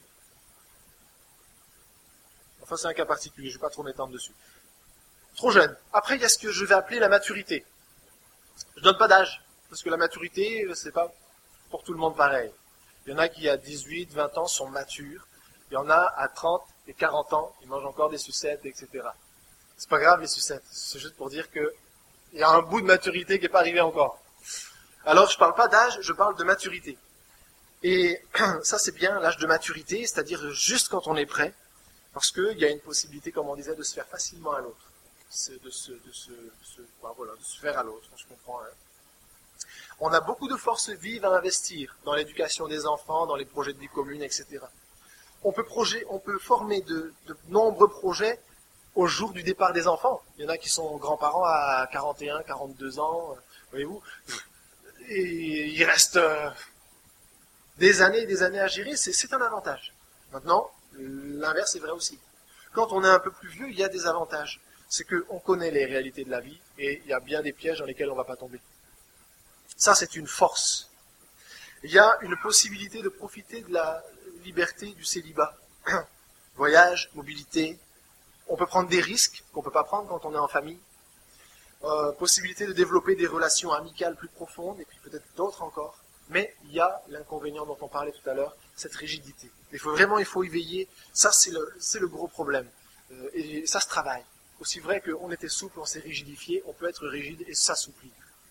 Enfin, c'est un cas particulier, je ne vais pas trop m'étendre dessus. Trop jeune. Après, il y a ce que je vais appeler la maturité. Je donne pas d'âge, parce que la maturité, c'est pas pour tout le monde pareil. Il y en a qui à 18, 20 ans sont matures. Il y en a à 30 et 40 ans, ils mangent encore des sucettes, etc. C'est pas grave les sucettes, c'est juste pour dire que il y a un bout de maturité qui n'est pas arrivé encore. Alors je parle pas d'âge, je parle de maturité. Et ça c'est bien l'âge de maturité, c'est-à-dire juste quand on est prêt, parce qu'il y a une possibilité, comme on disait, de se faire facilement à l'autre. C'est de se faire à l'autre, on se comprend. Hein. On a beaucoup de forces vives à investir dans l'éducation des enfants, dans les projets de vie commune, etc. On peut former de nombreux projets au jour du départ des enfants. Il y en a qui sont grands-parents à 41, 42 ans, voyez-vous, et il reste des années et des années à gérer, c'est un avantage. Maintenant, l'inverse est vrai aussi. Quand on est un peu plus vieux, il y a des avantages. C'est qu'on connaît les réalités de la vie et il y a bien des pièges dans lesquels on ne va pas tomber. Ça, c'est une force. Il y a une possibilité de profiter de la liberté du célibat. Voyage, mobilité. On peut prendre des risques qu'on ne peut pas prendre quand on est en famille. Possibilité de développer des relations amicales plus profondes et puis peut-être d'autres encore. Mais il y a l'inconvénient dont on parlait tout à l'heure, cette rigidité. Il faut y veiller. Ça, c'est le gros problème. Et ça se travaille. Aussi vrai qu'on était souple, on s'est rigidifié, on peut être rigide et s'assouplir.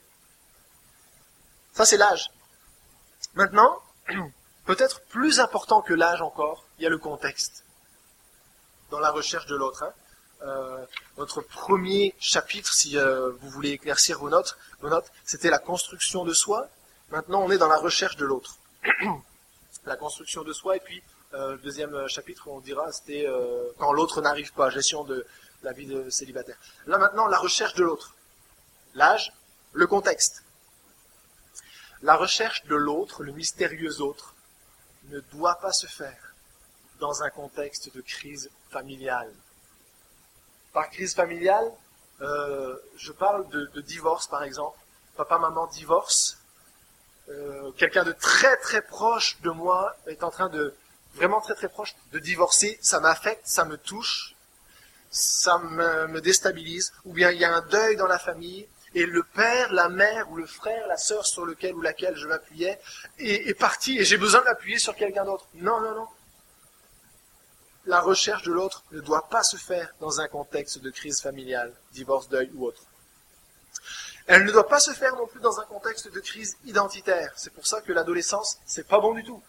Ça, c'est l'âge. Maintenant, peut-être plus important que l'âge encore, il y a le contexte. Dans la recherche de l'autre. Notre premier chapitre, si vous voulez éclaircir vos notes, c'était la construction de soi. Maintenant, on est dans la recherche de l'autre. La construction de soi, et puis le deuxième chapitre, on dira, c'était quand l'autre n'arrive pas, gestion de la vie de célibataire. Là maintenant, la recherche de l'autre. L'âge, le contexte. La recherche de l'autre, le mystérieux autre, ne doit pas se faire dans un contexte de crise familiale. Par crise familiale, je parle de divorce par exemple. Papa, maman divorce. Quelqu'un de très très proche de moi est en train de, vraiment très très proche, de divorcer. Ça m'affecte, ça me touche, ça me déstabilise. Ou bien il y a un deuil dans la famille. Et le père, la mère ou le frère, la sœur sur lequel ou laquelle je m'appuyais est parti et j'ai besoin de m'appuyer sur quelqu'un d'autre. Non, non, non. La recherche de l'autre ne doit pas se faire dans un contexte de crise familiale, divorce, deuil ou autre. Elle ne doit pas se faire non plus dans un contexte de crise identitaire. C'est pour ça que l'adolescence, c'est pas bon du tout.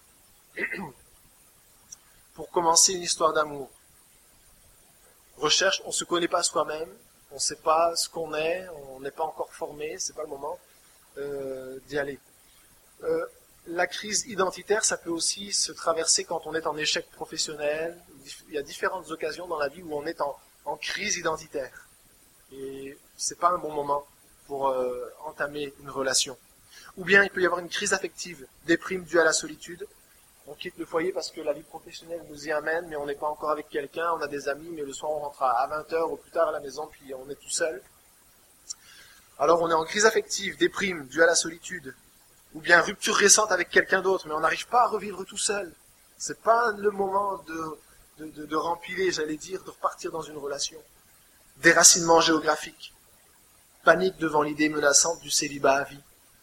Pour commencer une histoire d'amour. Recherche, on ne se connaît pas soi-même. On ne sait pas ce qu'on est, on n'est pas encore formé, c'est pas le moment d'y aller. La crise identitaire, ça peut aussi se traverser quand on est en échec professionnel. Il y a différentes occasions dans la vie où on est en crise identitaire. Et c'est pas un bon moment pour entamer une relation. Ou bien il peut y avoir une crise affective, déprime due à la solitude. On quitte le foyer parce que la vie professionnelle nous y amène, mais on n'est pas encore avec quelqu'un, on a des amis, mais le soir on rentre à 20h ou plus tard à la maison, puis on est tout seul. Alors on est en crise affective, déprime, due à la solitude, ou bien rupture récente avec quelqu'un d'autre, mais on n'arrive pas à revivre tout seul. C'est pas le moment de rempiler, j'allais dire, de repartir dans une relation. Déracinement géographique, panique devant l'idée menaçante du célibat à vie.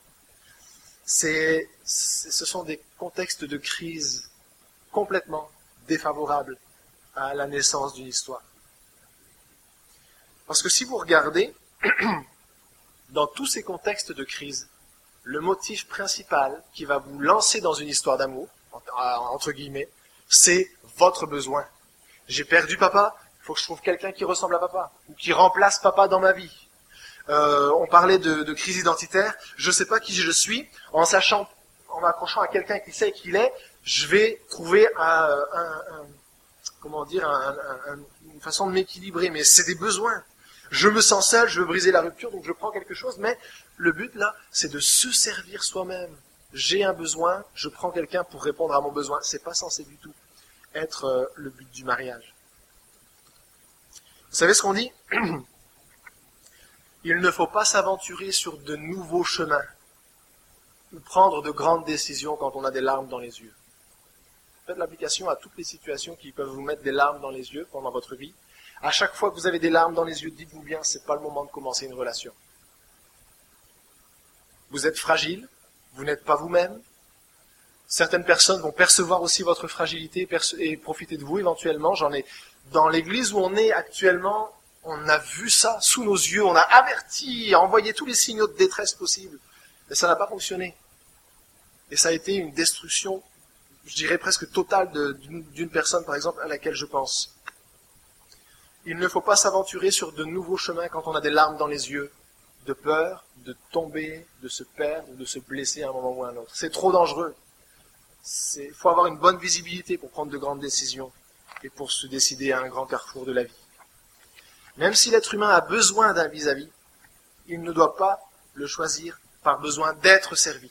Ce sont des contextes de crise complètement défavorables à la naissance d'une histoire. Parce que si vous regardez, dans tous ces contextes de crise, le motif principal qui va vous lancer dans une histoire d'amour, entre guillemets, c'est votre besoin. J'ai perdu papa, il faut que je trouve quelqu'un qui ressemble à papa, ou qui remplace papa dans ma vie. On parlait de crise identitaire, je ne sais pas qui je suis, en m'accrochant à quelqu'un qui sait qui il est, je vais trouver une façon de m'équilibrer, mais c'est des besoins. Je me sens seul, je veux briser la rupture, donc je prends quelque chose, mais le but là, c'est de se servir soi-même. J'ai un besoin, je prends quelqu'un pour répondre à mon besoin. C'est pas censé du tout être le but du mariage. Vous savez ce qu'on dit ? Il ne faut pas s'aventurer sur de nouveaux chemins ou prendre de grandes décisions quand on a des larmes dans les yeux. Faites l'application à toutes les situations qui peuvent vous mettre des larmes dans les yeux pendant votre vie. À chaque fois que vous avez des larmes dans les yeux, dites-vous bien, c'est pas le moment de commencer une relation. Vous êtes fragile, vous n'êtes pas vous-même. Certaines personnes vont percevoir aussi votre fragilité et profiter de vous éventuellement. J'en ai dans l'église où on est actuellement, on a vu ça sous nos yeux, on a averti, envoyé tous les signaux de détresse possibles. Et ça n'a pas fonctionné. Et ça a été une destruction, je dirais presque totale d'une personne, par exemple, à laquelle je pense. Il ne faut pas s'aventurer sur de nouveaux chemins quand on a des larmes dans les yeux, de peur, de tomber, de se perdre, de se blesser à un moment ou à un autre. C'est trop dangereux. Il faut avoir une bonne visibilité pour prendre de grandes décisions et pour se décider à un grand carrefour de la vie. Même si l'être humain a besoin d'un vis-à-vis, il ne doit pas le choisir par besoin d'être servi,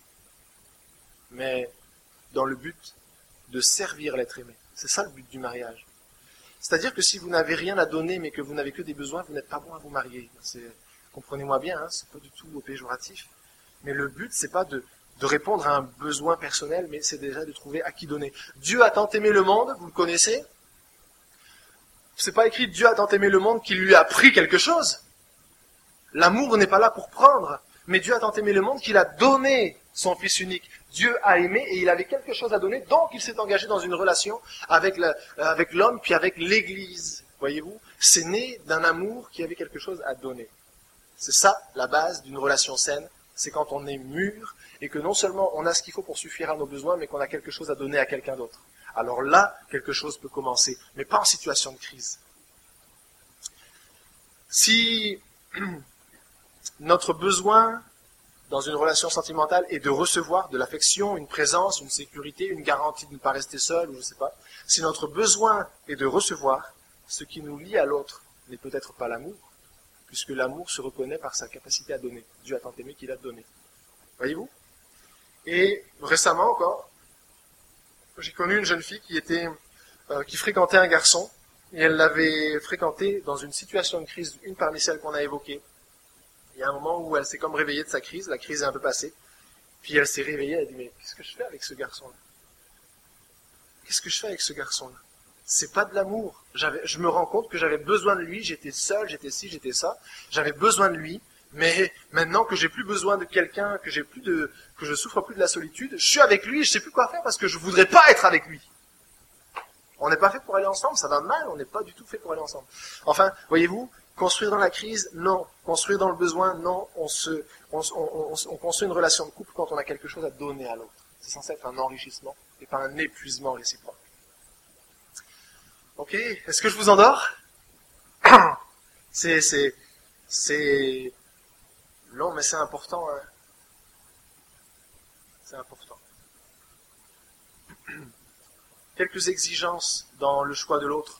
mais dans le but de servir l'être aimé. C'est ça le but du mariage. C'est-à-dire que si vous n'avez rien à donner, mais que vous n'avez que des besoins, vous n'êtes pas bon à vous marier. Comprenez-moi bien, hein, c'est pas du tout péjoratif. Mais le but, c'est pas de répondre à un besoin personnel, mais c'est déjà de trouver à qui donner. Dieu a tant aimé le monde, vous le connaissez. C'est pas écrit Dieu a tant aimé le monde qu'il lui a pris quelque chose. L'amour n'est pas là pour prendre, mais Dieu a tant aimé le monde qu'il a donné son Fils unique. Dieu a aimé et il avait quelque chose à donner, donc il s'est engagé dans une relation avec l'homme, puis avec l'Église. Voyez-vous, c'est né d'un amour qui avait quelque chose à donner. C'est ça la base d'une relation saine, c'est quand on est mûr et que non seulement on a ce qu'il faut pour suffire à nos besoins, mais qu'on a quelque chose à donner à quelqu'un d'autre. Alors là, quelque chose peut commencer, mais pas en situation de crise. Si notre besoin dans une relation sentimentale est de recevoir de l'affection, une présence, une sécurité, une garantie de ne pas rester seul, ou je ne sais pas, si notre besoin est de recevoir, ce qui nous lie à l'autre n'est peut-être pas l'amour, puisque l'amour se reconnaît par sa capacité à donner. Dieu a tant aimé qu'il a donné. Voyez-vous? Et récemment encore, j'ai connu une jeune fille qui fréquentait un garçon, et elle l'avait fréquenté dans une situation de crise, une parmi celles qu'on a évoquées. Il y a un moment où elle s'est comme réveillée de sa crise, la crise est un peu passée, puis elle s'est réveillée, elle a dit, mais qu'est-ce que je fais avec ce garçon-là? Qu'est-ce que je fais avec ce garçon-là? C'est pas de l'amour. Je me rends compte que j'avais besoin de lui, j'étais seul, j'étais ci, j'étais ça, j'avais besoin de lui, mais maintenant que j'ai plus besoin de quelqu'un, que je souffre plus de la solitude, je suis avec lui et je sais plus quoi faire parce que je voudrais pas être avec lui. On n'est pas fait pour aller ensemble, ça va mal, on n'est pas du tout fait pour aller ensemble. Enfin, voyez-vous, construire dans la crise, non. Construire dans le besoin, non. On construit une relation de couple quand on a quelque chose à donner à l'autre. C'est censé être un enrichissement et pas un épuisement réciproque. Ok, est-ce que je vous endors? C'est long, mais c'est important. Hein. C'est important. Quelques exigences dans le choix de l'autre.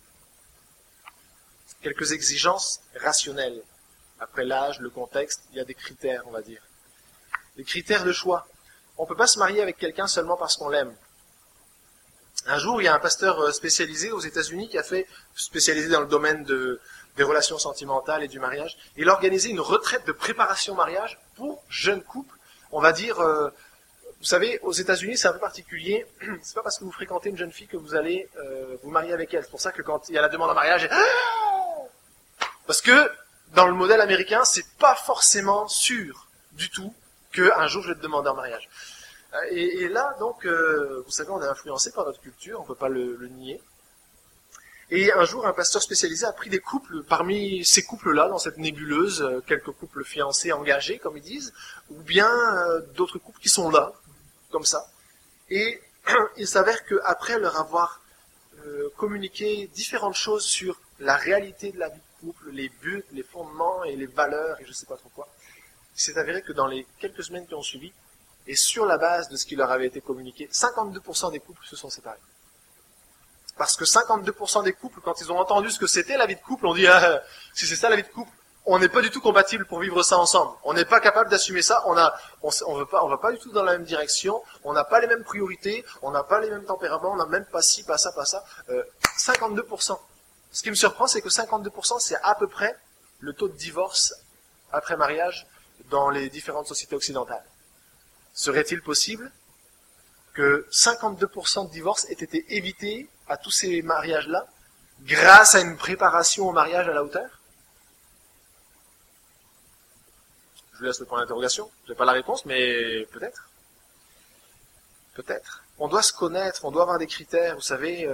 Quelques exigences rationnelles. Après l'âge, le contexte, il y a des critères, on va dire. Des critères de choix. On ne peut pas se marier avec quelqu'un seulement parce qu'on l'aime. Un jour, il y a un pasteur spécialisé aux États-Unis spécialisé dans le domaine des relations sentimentales et du mariage. Il a organisé une retraite de préparation au mariage pour jeunes couples. On va dire, vous savez, aux États-Unis, c'est un peu particulier. C'est pas parce que vous fréquentez une jeune fille que vous allez vous marier avec elle. C'est pour ça que quand il y a la demande en mariage, parce que dans le modèle américain, c'est pas forcément sûr du tout qu'un jour je vais te demander en mariage. Et là, donc, vous savez, on est influencé par notre culture, on ne peut pas le nier. Et un jour, un pasteur spécialisé a pris des couples, parmi ces couples-là, dans cette nébuleuse, quelques couples fiancés engagés, comme ils disent, ou bien d'autres couples qui sont là, comme ça. Et il s'avère qu'après leur avoir communiqué différentes choses sur la réalité de la vie de couple, les buts, les fondements et les valeurs, et je ne sais pas trop quoi, il s'est avéré que dans les quelques semaines qui ont suivi, et sur la base de ce qui leur avait été communiqué, 52% des couples se sont séparés. Parce que 52% des couples, quand ils ont entendu ce que c'était la vie de couple, ont dit si c'est ça la vie de couple, on n'est pas du tout compatible pour vivre ça ensemble. On n'est pas capable d'assumer ça. On va pas du tout dans la même direction. On n'a pas les mêmes priorités. On n'a pas les mêmes tempéraments. On n'a même pas ci, pas ça, pas ça. 52%. Ce qui me surprend, c'est que 52%, c'est à peu près le taux de divorce après mariage dans les différentes sociétés occidentales. Serait-il possible que 52% de divorces aient été évités à tous ces mariages-là grâce à une préparation au mariage à la hauteur? Je vous laisse le point d'interrogation. Je n'ai pas la réponse, mais peut-être. Peut-être. On doit se connaître, on doit avoir des critères. Vous savez,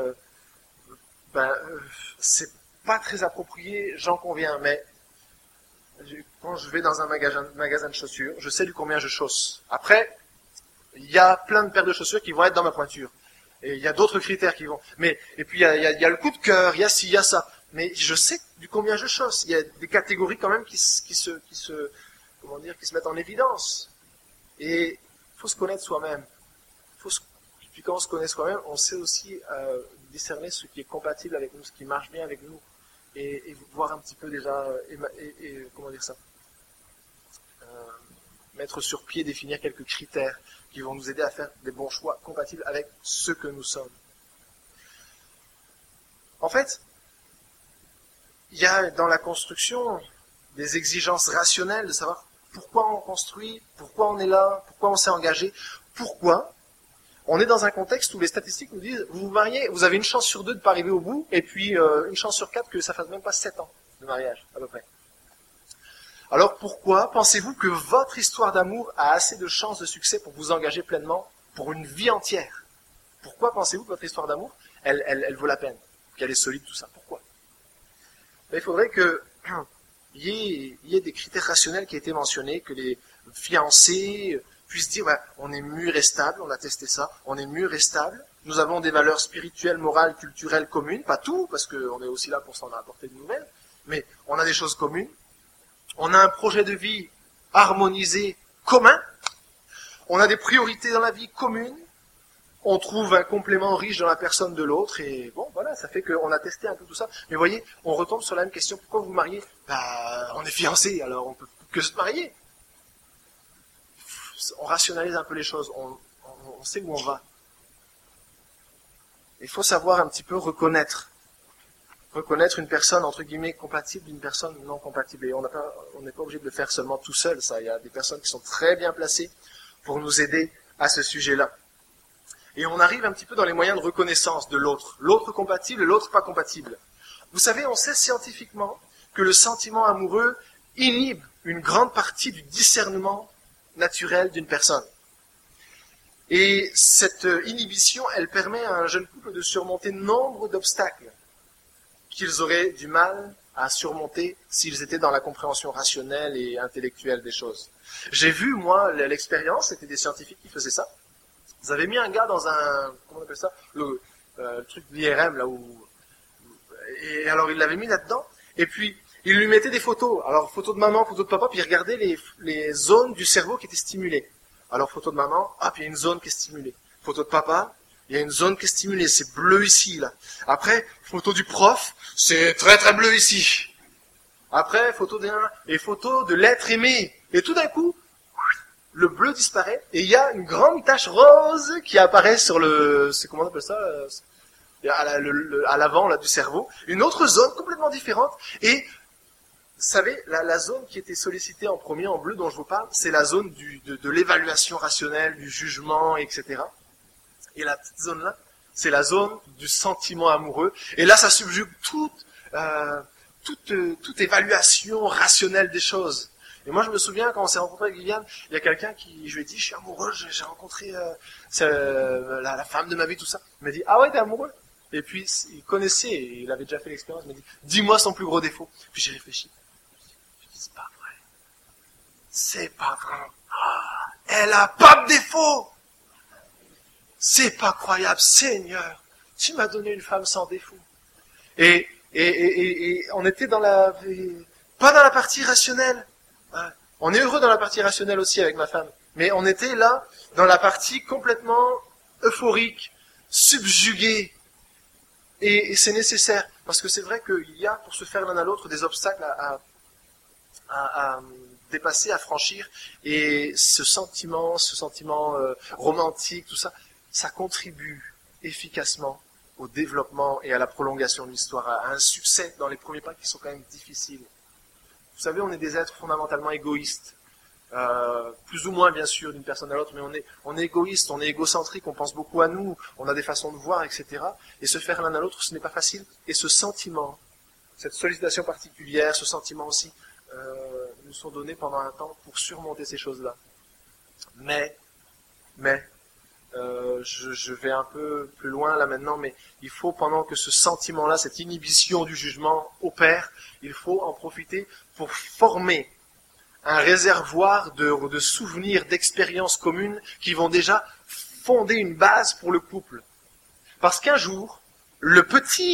c'est pas très approprié, j'en conviens, mais quand je vais dans un magasin de chaussures, je sais du combien je chausse. Après, il y a plein de paires de chaussures qui vont être dans ma pointure. Et il y a d'autres critères qui vont. Et puis il y a le coup de cœur, il y a ci, il y a ça. Mais je sais du combien je chausse. Il y a des catégories quand même qui se mettent en évidence. Et il faut se connaître soi-même. Puis quand on se connaît soi-même, on sait aussi discerner ce qui est compatible avec nous, ce qui marche bien avec nous. Et voir un petit peu déjà, mettre sur pied, définir quelques critères qui vont nous aider à faire des bons choix compatibles avec ce que nous sommes. En fait, il y a dans la construction des exigences rationnelles de savoir pourquoi on construit, pourquoi on est là, pourquoi on s'est engagé, pourquoi. On est dans un contexte où les statistiques nous disent, vous vous mariez, vous avez une chance sur 2 de ne pas arriver au bout, et puis une chance sur 4 que ça fasse même pas 7 ans de mariage, à peu près. Alors pourquoi pensez-vous que votre histoire d'amour a assez de chances de succès pour vous engager pleinement pour une vie entière? Pourquoi pensez-vous que votre histoire d'amour, elle vaut la peine, qu'elle est solide, tout ça? Pourquoi? Il faudrait que il y ait des critères rationnels qui aient été mentionnés, que les fiancés puissent dire, on est mûr et stable, on a testé ça, on est mûr et stable, nous avons des valeurs spirituelles, morales, culturelles communes, pas tout, parce qu'on est aussi là pour s'en apporter de nouvelles, mais on a des choses communes, on a un projet de vie harmonisé, commun, on a des priorités dans la vie communes, on trouve un complément riche dans la personne de l'autre, et bon, voilà, ça fait qu'on a testé un peu tout ça. Mais vous voyez, on retombe sur la même question, pourquoi vous vous mariez? On est fiancés, alors on peut que se marier. On rationalise un peu les choses, on sait où on va. Il faut savoir un petit peu reconnaître une personne, entre guillemets, compatible d'une personne non compatible. Et on n'est pas obligé de le faire seulement tout seul, ça. Il y a des personnes qui sont très bien placées pour nous aider à ce sujet-là. Et on arrive un petit peu dans les moyens de reconnaissance de l'autre. L'autre compatible, l'autre pas compatible. Vous savez, on sait scientifiquement que le sentiment amoureux inhibe une grande partie du discernement naturel d'une personne. Et cette inhibition, elle permet à un jeune couple de surmonter nombre d'obstacles qu'ils auraient du mal à surmonter s'ils étaient dans la compréhension rationnelle et intellectuelle des choses. J'ai vu, moi, l'expérience, c'était des scientifiques qui faisaient ça. Ils avaient mis un gars dans un, comment on appelle ça, le truc de l'IRM, là où... Et alors, ils l'avaient mis là-dedans, et puis, ils lui mettaient des photos. Alors, photos de maman, photos de papa, puis ils regardaient les zones du cerveau qui étaient stimulées. Alors, photo de maman, puis il y a une zone qui est stimulée. Photo de papa, il y a une zone qui est stimulée, c'est bleu ici, là. Après, photo du prof, c'est très très bleu ici. Après, photo de l'être aimé. Et tout d'un coup, le bleu disparaît, et il y a une grande tache rose qui apparaît sur comment on appelle ça, à l'avant, là, du cerveau. Une autre zone complètement différente, et, vous savez, la zone qui était sollicitée en premier, en bleu, dont je vous parle, c'est la zone de l'évaluation rationnelle, du jugement, etc. Et la petite zone-là, c'est la zone du sentiment amoureux. Et là, ça subjugue toute évaluation rationnelle des choses. Et moi, je me souviens, quand on s'est rencontré avec Viviane, il y a quelqu'un je lui ai dit, je suis amoureux, j'ai rencontré la femme de ma vie, tout ça. Il m'a dit, ah ouais, t'es amoureux? Et puis, il connaissait, il avait déjà fait l'expérience, il m'a dit, dis-moi son plus gros défaut. Puis j'ai réfléchi. C'est pas vrai. C'est pas vrai. Elle a pas de défaut. C'est pas croyable, Seigneur. Tu m'as donné une femme sans défaut. Et on était pas dans la partie rationnelle. On est heureux dans la partie rationnelle aussi avec ma femme. Mais on était là, dans la partie complètement euphorique, subjuguée. Et c'est nécessaire. Parce que c'est vrai qu'il y a, pour se faire l'un à l'autre, des obstacles à dépasser, à franchir, et ce sentiment romantique, tout ça, ça contribue efficacement au développement et à la prolongation de l'histoire, à un succès dans les premiers pas qui sont quand même difficiles. Vous savez, on est des êtres fondamentalement égoïstes, plus ou moins bien sûr d'une personne à l'autre, mais on est égoïste, on est égocentrique, on pense beaucoup à nous, on a des façons de voir, etc. Et se faire l'un à l'autre, ce n'est pas facile. Et ce sentiment, cette sollicitation particulière, ce sentiment aussi, nous sont donnés pendant un temps pour surmonter ces choses-là. Mais, je vais un peu plus loin là maintenant, mais il faut, pendant que ce sentiment-là, cette inhibition du jugement opère, il faut en profiter pour former un réservoir de souvenirs, d'expériences communes qui vont déjà fonder une base pour le couple. Parce qu'un jour, la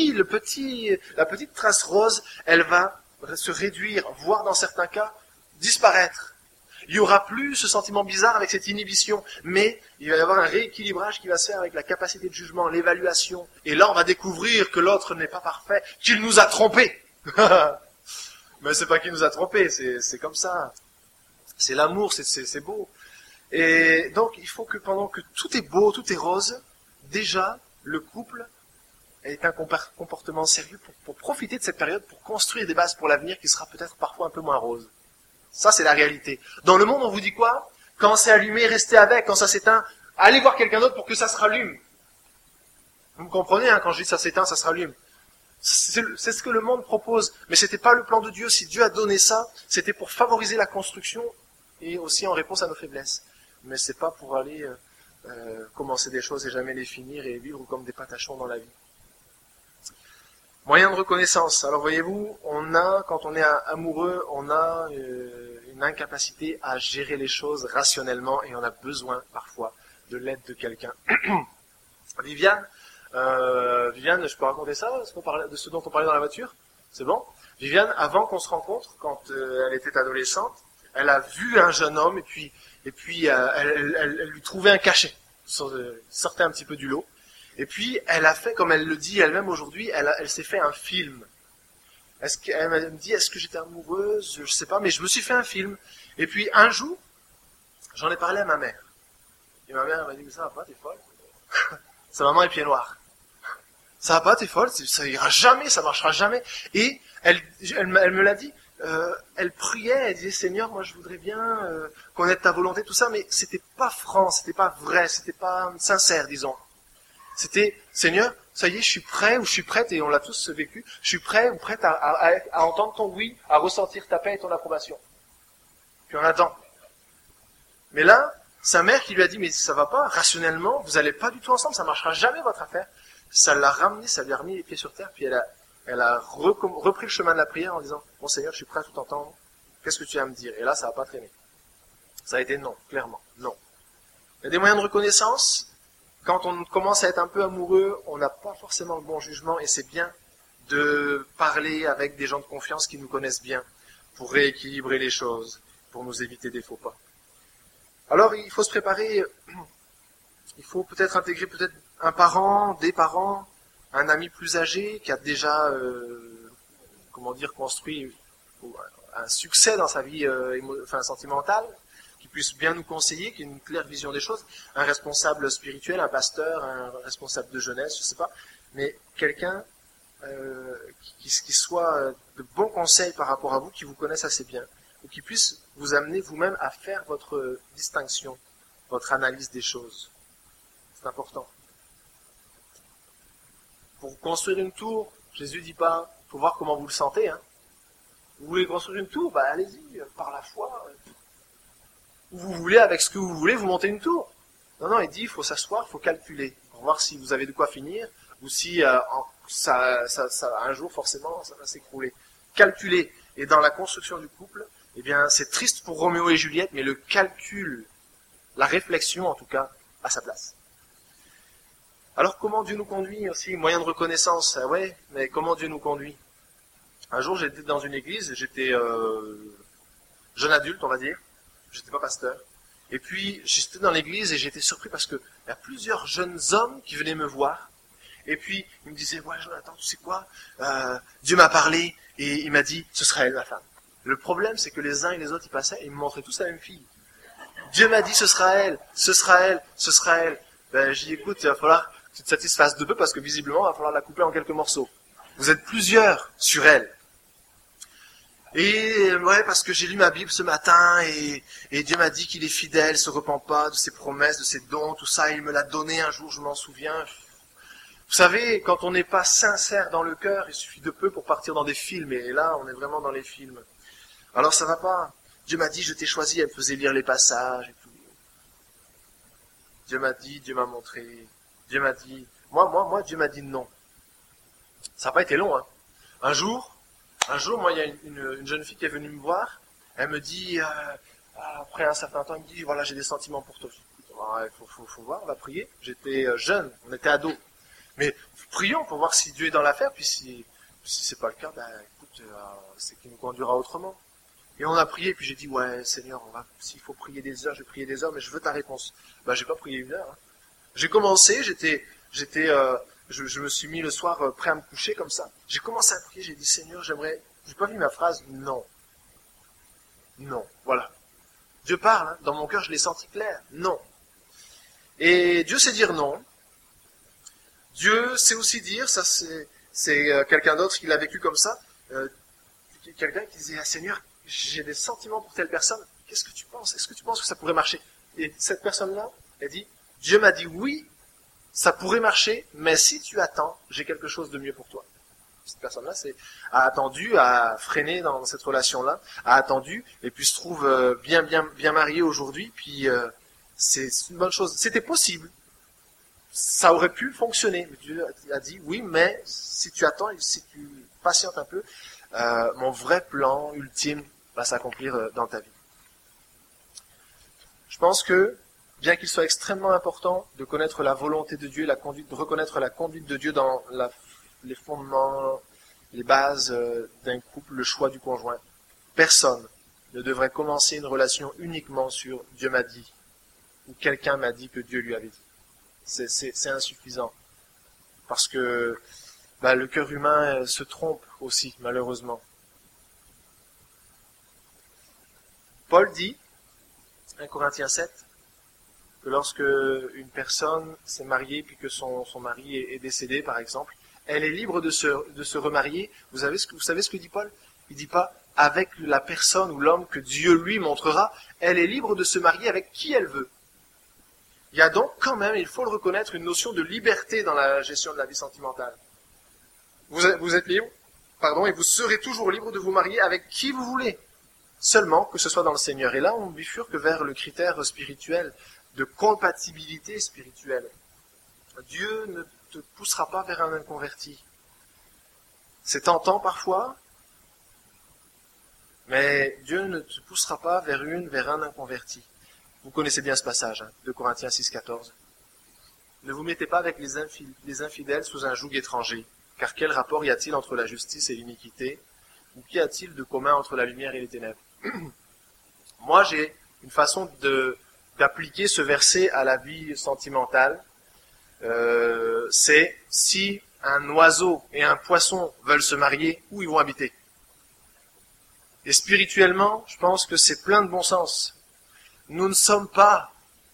petite trace rose, elle va se réduire, voire dans certains cas, disparaître. Il n'y aura plus ce sentiment bizarre avec cette inhibition, mais il va y avoir un rééquilibrage qui va se faire avec la capacité de jugement, l'évaluation. Et là, on va découvrir que l'autre n'est pas parfait, qu'il nous a trompés. Mais c'est pas qu'il nous a trompés, c'est comme ça. C'est l'amour, c'est beau. Et donc, il faut que pendant que tout est beau, tout est rose, déjà, le couple est un comportement sérieux pour profiter de cette période, pour construire des bases pour l'avenir qui sera peut-être parfois un peu moins rose. Ça, c'est la réalité. Dans le monde, on vous dit quoi? Quand c'est allumé, restez avec. Quand ça s'éteint, allez voir quelqu'un d'autre pour que ça se rallume. Vous me comprenez, hein, quand je dis ça s'éteint, ça se rallume. C'est ce que le monde propose. Mais c'était pas le plan de Dieu. Si Dieu a donné ça, c'était pour favoriser la construction et aussi en réponse à nos faiblesses. Mais c'est pas pour aller commencer des choses et jamais les finir et vivre comme des patachons dans la vie. Moyen de reconnaissance. Alors voyez-vous, quand on est amoureux, on a une incapacité à gérer les choses rationnellement et on a besoin parfois de l'aide de quelqu'un. Viviane, je peux raconter ça, de ce dont on parlait dans la voiture? C'est bon? Viviane, avant qu'on se rencontre, quand elle était adolescente, elle a vu un jeune homme et puis elle lui trouvait un cachet, sortait un petit peu du lot. Et puis, elle a fait, comme elle le dit elle-même aujourd'hui, elle s'est fait un film. Elle me dit, est-ce que j'étais amoureuse? Je sais pas, mais je me suis fait un film. Et puis, un jour, j'en ai parlé à ma mère. Et ma mère m'a dit, mais ça va pas, t'es folle. Sa maman est pied noir. Ça va pas, t'es folle, ça ira jamais, ça marchera jamais. Et elle me l'a dit, elle priait, elle disait, Seigneur, moi je voudrais bien connaître ta volonté, tout ça, mais c'était pas franc, c'était pas vrai, c'était pas sincère, disons. C'était, Seigneur, ça y est, je suis prêt ou je suis prête, et on l'a tous vécu, je suis prêt ou prête à entendre ton oui, à ressentir ta paix et ton approbation. Puis on attend. Mais là, sa mère qui lui a dit, mais ça va pas, rationnellement, vous allez pas du tout ensemble, ça marchera jamais votre affaire. Ça l'a ramené, ça lui a remis les pieds sur terre, puis elle a repris le chemin de la prière en disant, bon Seigneur, je suis prêt à tout entendre, qu'est-ce que tu as à me dire? Et là, ça n'a pas traîné. Ça a été non, clairement, non. Il y a des moyens de reconnaissance. Quand on commence à être un peu amoureux, on n'a pas forcément le bon jugement et c'est bien de parler avec des gens de confiance qui nous connaissent bien pour rééquilibrer les choses, pour nous éviter des faux pas. Alors il faut se préparer, il faut peut-être intégrer peut-être un parent, des parents, un ami plus âgé qui a déjà construit un succès dans sa vie sentimentale, qui puisse bien nous conseiller, qui ait une claire vision des choses, un responsable spirituel, un pasteur, un responsable de jeunesse, je ne sais pas, mais quelqu'un qui soit de bons conseils par rapport à vous, qui vous connaisse assez bien, ou qui puisse vous amener vous-même à faire votre distinction, votre analyse des choses. C'est important. Pour construire une tour, Jésus dit pas, il faut voir comment vous le sentez. Hein. Vous voulez construire une tour, allez-y, par la foi. Où vous voulez, avec ce que vous voulez, vous montez une tour. Non, il dit, il faut s'asseoir, il faut calculer, pour voir si vous avez de quoi finir, ou si un jour, forcément, ça va s'écrouler. Calculer. Et dans la construction du couple, eh bien, c'est triste pour Roméo et Juliette, mais le calcul, la réflexion, en tout cas, a sa place. Alors, comment Dieu nous conduit aussi? Moyen de reconnaissance, ouais, mais comment Dieu nous conduit? Un jour, j'étais dans une église, j'étais jeune adulte, on va dire. J'étais pas pasteur. Et puis, j'étais dans l'église et j'étais surpris parce que il y a plusieurs jeunes hommes qui venaient me voir. Et puis, ils me disaient, ouais, Jonathan, tu sais quoi? Dieu m'a parlé et il m'a dit, ce sera elle, ma femme. Le problème, c'est que les uns et les autres, ils passaient et ils me montraient tous la même fille. Dieu m'a dit, ce sera elle, ce sera elle, ce sera elle. J'ai dit, écoute, il va falloir que tu te satisfasses de peu parce que visiblement, il va falloir la couper en quelques morceaux. Vous êtes plusieurs sur elle. Et ouais, parce que j'ai lu ma Bible ce matin et Dieu m'a dit qu'il est fidèle, se repent pas de ses promesses, de ses dons, tout ça. Il me l'a donné un jour, je m'en souviens. Vous savez, quand on n'est pas sincère dans le cœur, il suffit de peu pour partir dans des films. Et là, on est vraiment dans les films. Alors ça va pas. Dieu m'a dit, je t'ai choisi, elle me faisait lire les passages et tout. Dieu m'a dit, Dieu m'a montré, Dieu m'a dit, moi, Dieu m'a dit non. Ça n'a pas été long, hein. Un jour, moi, il y a une jeune fille qui est venue me voir, elle me dit, après un certain temps, elle me dit, voilà, j'ai des sentiments pour toi. Il faut voir, on va prier. J'étais jeune, on était ados. Mais prions pour voir si Dieu est dans l'affaire, puis si c'est pas le cas, écoute, c'est qu'il nous conduira autrement. Et on a prié, puis j'ai dit, ouais, Seigneur, s'il faut prier des heures, je vais prier des heures, mais je veux ta réponse. J'ai pas prié 1 heure. Hein. J'ai commencé, je me suis mis le soir prêt à me coucher comme ça. J'ai commencé à prier, j'ai dit, Seigneur, j'ai pas vu ma phrase, non. Non, voilà. Dieu parle, hein, dans mon cœur, je l'ai senti clair, non. Et Dieu sait dire non. Dieu sait aussi dire, ça c'est quelqu'un d'autre qui l'a vécu comme ça, quelqu'un qui disait, Seigneur, j'ai des sentiments pour telle personne, qu'est-ce que tu penses? Est-ce que tu penses que ça pourrait marcher? Et cette personne-là, elle dit, Dieu m'a dit oui, ça pourrait marcher, mais si tu attends, j'ai quelque chose de mieux pour toi. Cette personne-là a attendu, a freiné dans cette relation-là, a attendu, et puis se trouve bien mariée aujourd'hui, puis c'est une bonne chose. C'était possible. Ça aurait pu fonctionner. Mais Dieu a dit, oui, mais si tu attends, si tu patientes un peu, mon vrai plan ultime va s'accomplir dans ta vie. Je pense que, bien qu'il soit extrêmement important de connaître la volonté de Dieu, de reconnaître la conduite de Dieu dans les fondements, les bases d'un couple, le choix du conjoint, personne ne devrait commencer une relation uniquement sur Dieu m'a dit, ou quelqu'un m'a dit que Dieu lui avait dit. C'est insuffisant. Parce que le cœur humain se trompe aussi, malheureusement. Paul dit, 1 Corinthiens 7, que lorsque une personne s'est mariée puis que son mari est décédé, par exemple, elle est libre de se remarier. Vous savez ce que dit Paul? Il dit pas avec la personne ou l'homme que Dieu lui montrera. Elle est libre de se marier avec qui elle veut. Il y a donc quand même, il faut le reconnaître, une notion de liberté dans la gestion de la vie sentimentale. Vous êtes libre, et vous serez toujours libre de vous marier avec qui vous voulez. Seulement que ce soit dans le Seigneur. Et là, on bifurque vers le critère spirituel, de compatibilité spirituelle. Dieu ne te poussera pas vers un inconverti. C'est tentant parfois, mais Dieu ne te poussera pas vers un inconverti. Vous connaissez bien ce passage, 2 Corinthiens 6, 14. Ne vous mettez pas avec les infidèles sous un joug étranger, car quel rapport y a-t-il entre la justice et l'iniquité? Ou qu'y a-t-il de commun entre la lumière et les ténèbres? Moi, j'ai une façon d'appliquer ce verset à la vie sentimentale. C'est si un oiseau et un poisson veulent se marier, où ils vont habiter? Et spirituellement, je pense que c'est plein de bon sens. Nous ne sommes pas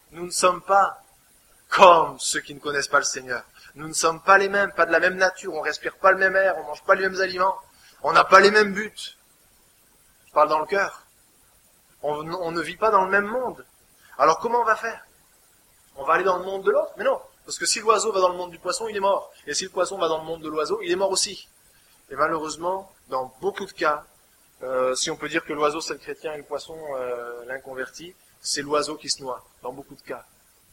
comme ceux qui ne connaissent pas le Seigneur. Nous ne sommes pas les mêmes, pas de la même nature, on ne respire pas le même air, on ne mange pas les mêmes aliments, on n'a pas les mêmes buts. Je parle dans le cœur. On ne vit pas dans le même monde. Alors comment on va faire? On va aller dans le monde de l'autre? Mais non, parce que si l'oiseau va dans le monde du poisson, il est mort. Et si le poisson va dans le monde de l'oiseau, il est mort aussi. Et malheureusement, dans beaucoup de cas, si on peut dire que l'oiseau c'est le chrétien et le poisson l'inconverti, c'est l'oiseau qui se noie, dans beaucoup de cas.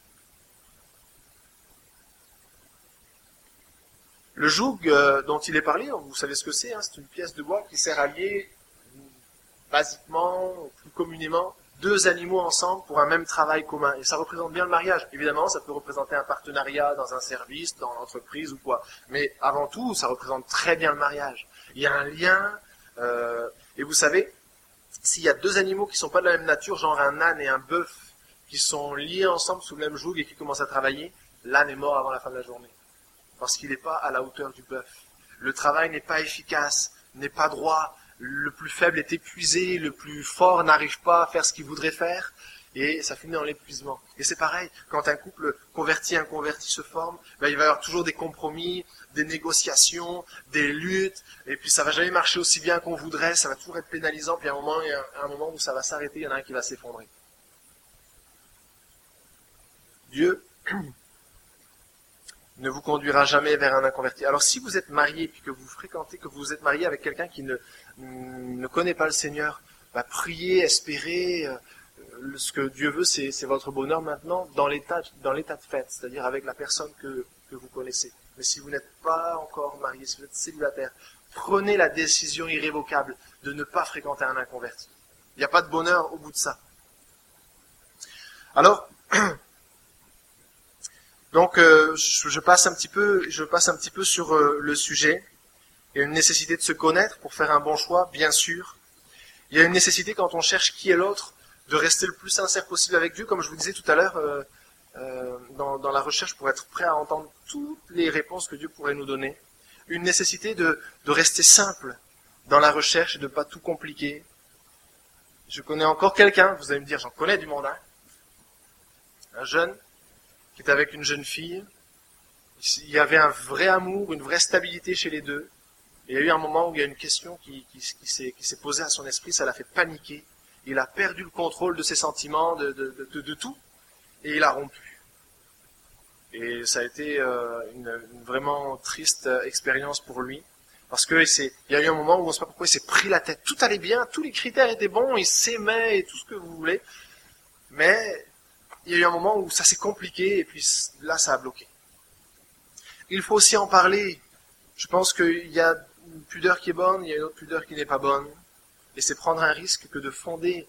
Le joug dont il est parlé, vous savez ce que c'est, c'est une pièce de bois qui sert à lier, basiquement, plus communément, 2 animaux ensemble pour un même travail commun. Et ça représente bien le mariage. Évidemment, ça peut représenter un partenariat dans un service, dans l'entreprise ou quoi. Mais avant tout, ça représente très bien le mariage. Il y a un lien, et vous savez, s'il y a 2 animaux qui ne sont pas de la même nature, genre un âne et un bœuf, qui sont liés ensemble sous le même joug et qui commencent à travailler, l'âne est mort avant la fin de la journée. Parce qu'il n'est pas à la hauteur du bœuf. Le travail n'est pas efficace, n'est pas droit, le plus faible est épuisé, le plus fort n'arrive pas à faire ce qu'il voudrait faire, et ça finit dans l'épuisement. Et c'est pareil, quand un couple converti-inconverti se forme, il va y avoir toujours des compromis, des négociations, des luttes, et puis ça va jamais marcher aussi bien qu'on voudrait, ça va toujours être pénalisant, puis il y a un moment où ça va s'arrêter, il y en a un qui va s'effondrer. Dieu ne vous conduira jamais vers un inconverti. Alors si vous êtes marié, puis que vous êtes marié avec quelqu'un qui ne connaît pas le Seigneur, prier, espérer. Ce que Dieu veut, c'est votre bonheur maintenant dans l'état de fait, c'est-à-dire avec la personne que vous connaissez. Mais si vous n'êtes pas encore marié, si vous êtes célibataire, prenez la décision irrévocable de ne pas fréquenter un inconverti. Il n'y a pas de bonheur au bout de ça. Alors, donc, je passe un petit peu sur le sujet. Il y a une nécessité de se connaître pour faire un bon choix, bien sûr. Il y a une nécessité quand on cherche qui est l'autre, de rester le plus sincère possible avec Dieu, comme je vous disais tout à l'heure, dans la recherche pour être prêt à entendre toutes les réponses que Dieu pourrait nous donner. Une nécessité de rester simple dans la recherche et de ne pas tout compliquer. Je connais encore quelqu'un, vous allez me dire, j'en connais du monde, hein. Un jeune qui est avec une jeune fille. Il y avait un vrai amour, une vraie stabilité chez les deux. Et il y a eu un moment où il y a une question qui s'est posée à son esprit, ça l'a fait paniquer. Il a perdu le contrôle de ses sentiments, de tout, et il a rompu. Et ça a été une vraiment triste expérience pour lui, parce que il y a eu un moment où on ne sait pas pourquoi il s'est pris la tête. Tout allait bien, tous les critères étaient bons, il s'aimait et tout ce que vous voulez, mais il y a eu un moment où ça s'est compliqué, et puis là ça a bloqué. Il faut aussi en parler. Je pense qu'il y a une pudeur qui est bonne, il y a une autre pudeur qui n'est pas bonne. Et c'est prendre un risque que de fonder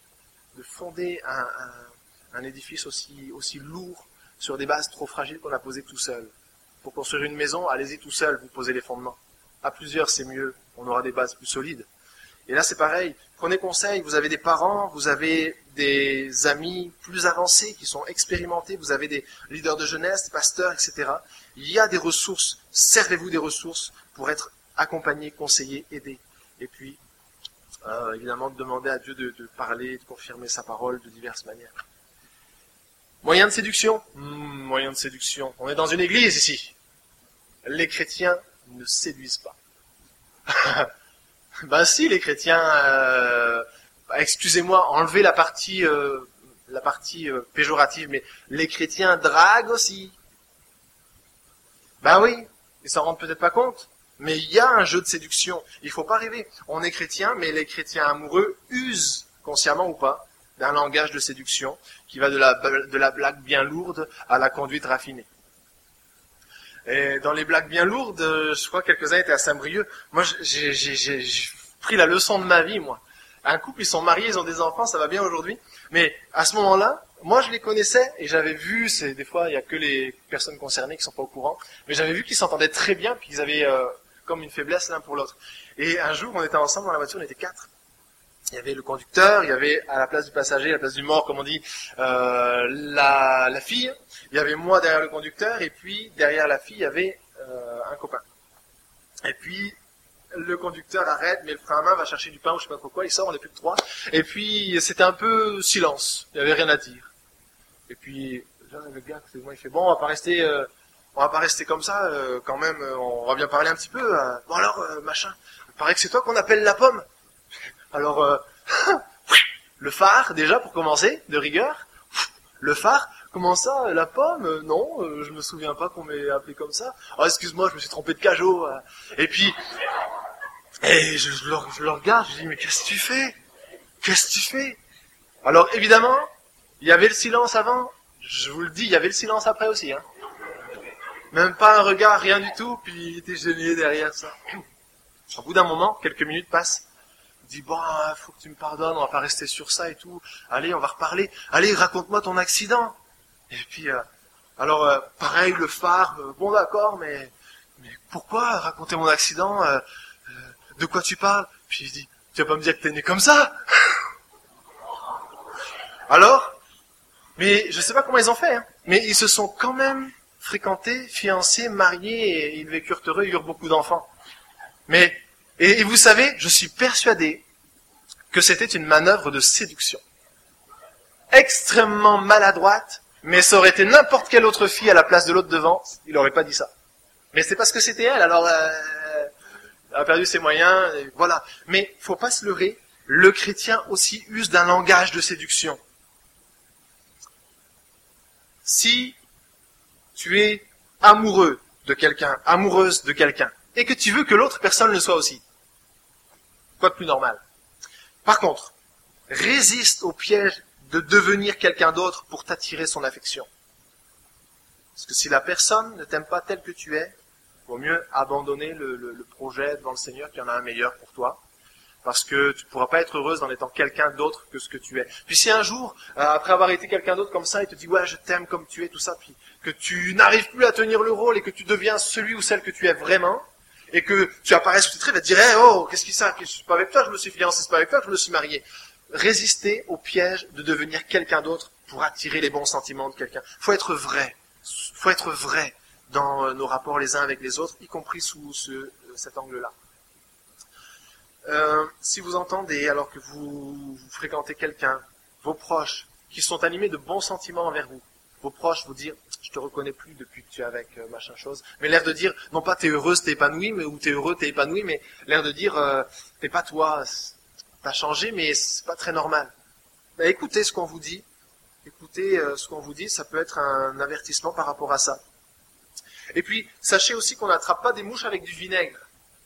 un édifice aussi lourd sur des bases trop fragiles qu'on a posées tout seul. Pour construire une maison, allez-y tout seul, vous posez les fondements. À plusieurs, c'est mieux, on aura des bases plus solides. Et là, c'est pareil, prenez conseil, vous avez des parents, vous avez des amis plus avancés qui sont expérimentés, vous avez des leaders de jeunesse, des pasteurs, etc. Il y a des ressources, servez-vous des ressources pour être accompagné, conseillé, aidé. Et puis, évidemment, de demander à Dieu de parler, de confirmer sa parole de diverses manières. Moyen de séduction. Moyen de séduction. On est dans une église ici. Les chrétiens ne séduisent pas. Ben si, les chrétiens, excusez-moi, enlevez la partie péjorative, mais les chrétiens draguent aussi. Ben oui, ils s'en rendent peut-être pas compte. Mais il y a un jeu de séduction. Il ne faut pas rêver. On est chrétien, mais les chrétiens amoureux usent, consciemment ou pas, d'un langage de séduction qui va de la blague bien lourde à la conduite raffinée. Et dans les blagues bien lourdes, je crois que quelques-uns étaient à Saint-Brieuc. Moi, j'ai pris la leçon de ma vie, moi. Un couple, ils sont mariés, ils ont des enfants, ça va bien aujourd'hui. Mais à ce moment-là, moi, je les connaissais et j'avais vu, des fois, il n'y a que les personnes concernées qui ne sont pas au courant, mais j'avais vu qu'ils s'entendaient très bien, puis qu'ils avaient comme une faiblesse l'un pour l'autre. Et un jour, on était ensemble dans la voiture, on était 4. Il y avait le conducteur, il y avait à la place du passager, à la place du mort, comme on dit, la fille. Il y avait moi derrière le conducteur, et puis derrière la fille, il y avait un copain. Et puis, le conducteur arrête, met le frein à main, va chercher du pain ou je sais pas pourquoi, il sort, on n'est plus que 3. Et puis, c'était un peu silence, il n'y avait rien à dire. Et puis, le gars, il fait, bon, on va pas rester comme ça, quand même, on va bien parler un petit peu. Bon alors, machin, il paraît que c'est toi qu'on appelle la pomme. Alors, le phare, déjà, pour commencer, de rigueur. Le phare, comment ça, la pomme? Non, je me souviens pas qu'on m'ait appelé comme ça. Oh, excuse-moi, je me suis trompé de cajot. Et puis, je le regarde, je dis, mais qu'est-ce que tu fais? Qu'est-ce que tu fais? Alors, évidemment, il y avait le silence avant. Je vous le dis, il y avait le silence après aussi, hein. Même pas un regard, rien du tout, puis il était gêné derrière ça. Au bout d'un moment, quelques minutes passent. Il dit, bon, faut que tu me pardonnes, on va pas rester sur ça et tout. Allez, on va reparler. Allez, raconte-moi ton accident. Et puis, pareil, le phare, bon d'accord, mais pourquoi raconter mon accident? De quoi tu parles? Puis il dit, tu vas pas me dire que t'es né comme ça? Alors, mais je sais pas comment ils ont fait, hein, mais ils se sont quand même fréquentés, fiancés, mariés, et ils vécurent heureux, ils eurent beaucoup d'enfants. Mais, et vous savez, je suis persuadé que c'était une manœuvre de séduction. Extrêmement maladroite, mais ça aurait été n'importe quelle autre fille à la place de l'autre devant, il n'aurait pas dit ça. Mais c'est parce que c'était elle, alors elle a perdu ses moyens, et voilà. Mais faut pas se leurrer, le chrétien aussi use d'un langage de séduction. Si tu es amoureux de quelqu'un, amoureuse de quelqu'un, et que tu veux que l'autre personne le soit aussi, quoi de plus normal. Par contre, Résiste au piège de devenir quelqu'un d'autre pour t'attirer son affection. Parce que si la personne ne t'aime pas tel que tu es, il vaut mieux abandonner le projet devant le Seigneur qu'il y en a un meilleur pour toi. Parce que tu ne pourras pas être heureuse en étant quelqu'un d'autre que ce que tu es. Puis si un jour, après avoir été quelqu'un d'autre comme ça, il te dit « Ouais, je t'aime comme tu es », tout ça, puis que tu n'arrives plus à tenir le rôle et que tu deviens celui ou celle que tu es vraiment, et que tu apparais sous tes traits, il va te dire hey, « Oh, qu'est-ce qui ça? C'est pas avec toi que je me suis fiancé, c'est pas avec toi que je me suis marié. » Résister au piège de devenir quelqu'un d'autre pour attirer les bons sentiments de quelqu'un. Faut être vrai. Faut être vrai dans nos rapports les uns avec les autres, y compris sous cet angle-là. Si vous entendez, alors que vous fréquentez quelqu'un, vos proches, qui sont animés de bons sentiments envers vous, vos proches vous dire « je te reconnais plus depuis que tu es avec machin chose », mais l'air de dire, non pas « t'es heureuse, t'es épanouie », ou « t'es heureux, t'es épanoui », mais l'air de dire « t'es pas toi, t'as changé, mais c'est pas très normal ». Ben, écoutez ce qu'on vous dit, ça peut être un avertissement par rapport à ça. Et puis, sachez aussi qu'on n'attrape pas des mouches avec du vinaigre.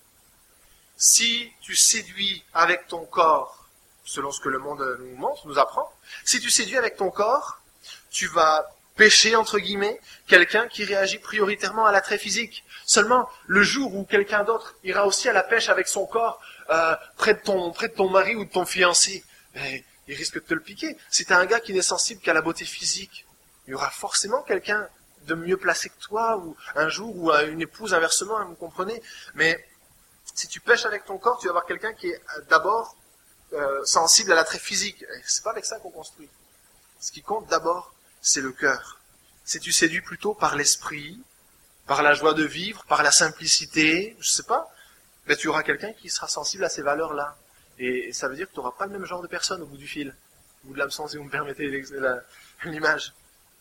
Si tu séduis avec ton corps, selon ce que le monde nous montre, nous apprend, si tu séduis avec ton corps, tu vas pêcher, entre guillemets, quelqu'un qui réagit prioritairement à l'attrait physique. Seulement, le jour où quelqu'un d'autre ira aussi à la pêche avec son corps, près de ton mari ou de ton fiancé, il risque de te le piquer. Si tu as un gars qui n'est sensible qu'à la beauté physique, il y aura forcément quelqu'un de mieux placé que toi, ou un jour, ou une épouse inversement, vous comprenez. Mais si tu pêches avec ton corps, tu vas avoir quelqu'un qui est d'abord sensible à l'attrait physique. C'est pas avec ça qu'on construit. Ce qui compte d'abord, c'est le cœur. Si tu séduis plutôt par l'esprit, par la joie de vivre, par la simplicité, je sais pas, ben tu auras quelqu'un qui sera sensible à ces valeurs-là. Et ça veut dire que tu n'auras pas le même genre de personne au bout du fil, au bout de l'hameçon, si vous me permettez l'image.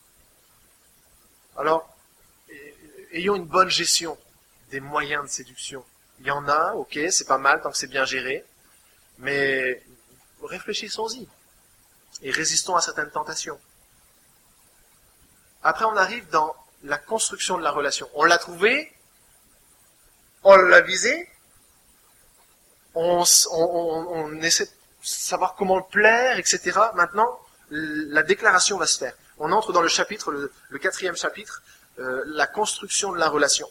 Alors, ayons une bonne gestion des moyens de séduction. Il y en a, ok, c'est pas mal tant que c'est bien géré, mais réfléchissons-y et résistons à certaines tentations. Après, on arrive dans la construction de la relation. On l'a trouvé, on l'a visé, on essaie de savoir comment le plaire, etc. Maintenant, la déclaration va se faire. On entre dans le chapitre, le 4e chapitre, la construction de la relation.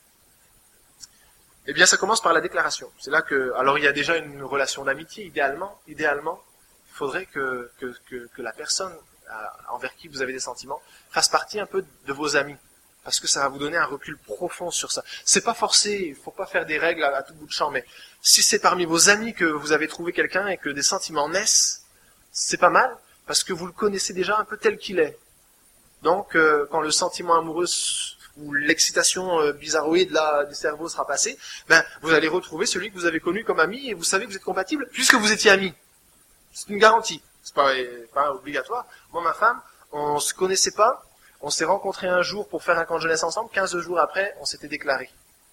Eh bien, ça commence par la déclaration. C'est là que, alors il y a déjà une relation d'amitié, idéalement, il faudrait que la personne envers qui vous avez des sentiments fasse partie un peu de vos amis. Parce que ça va vous donner un recul profond sur ça. C'est pas forcé, il faut pas faire des règles à tout bout de champ, mais si c'est parmi vos amis que vous avez trouvé quelqu'un et que des sentiments naissent, c'est pas mal, parce que vous le connaissez déjà un peu tel qu'il est. Donc, quand le sentiment amoureux ou l'excitation bizarroïde du cerveau sera passée, ben, vous allez retrouver celui que vous avez connu comme ami et vous savez que vous êtes compatible puisque vous étiez amis. C'est une garantie. C'est pas obligatoire. Moi, ma femme, on se connaissait pas. On s'est rencontrés un jour pour faire un camp de jeunesse ensemble. 15 jours après, on s'était déclarés.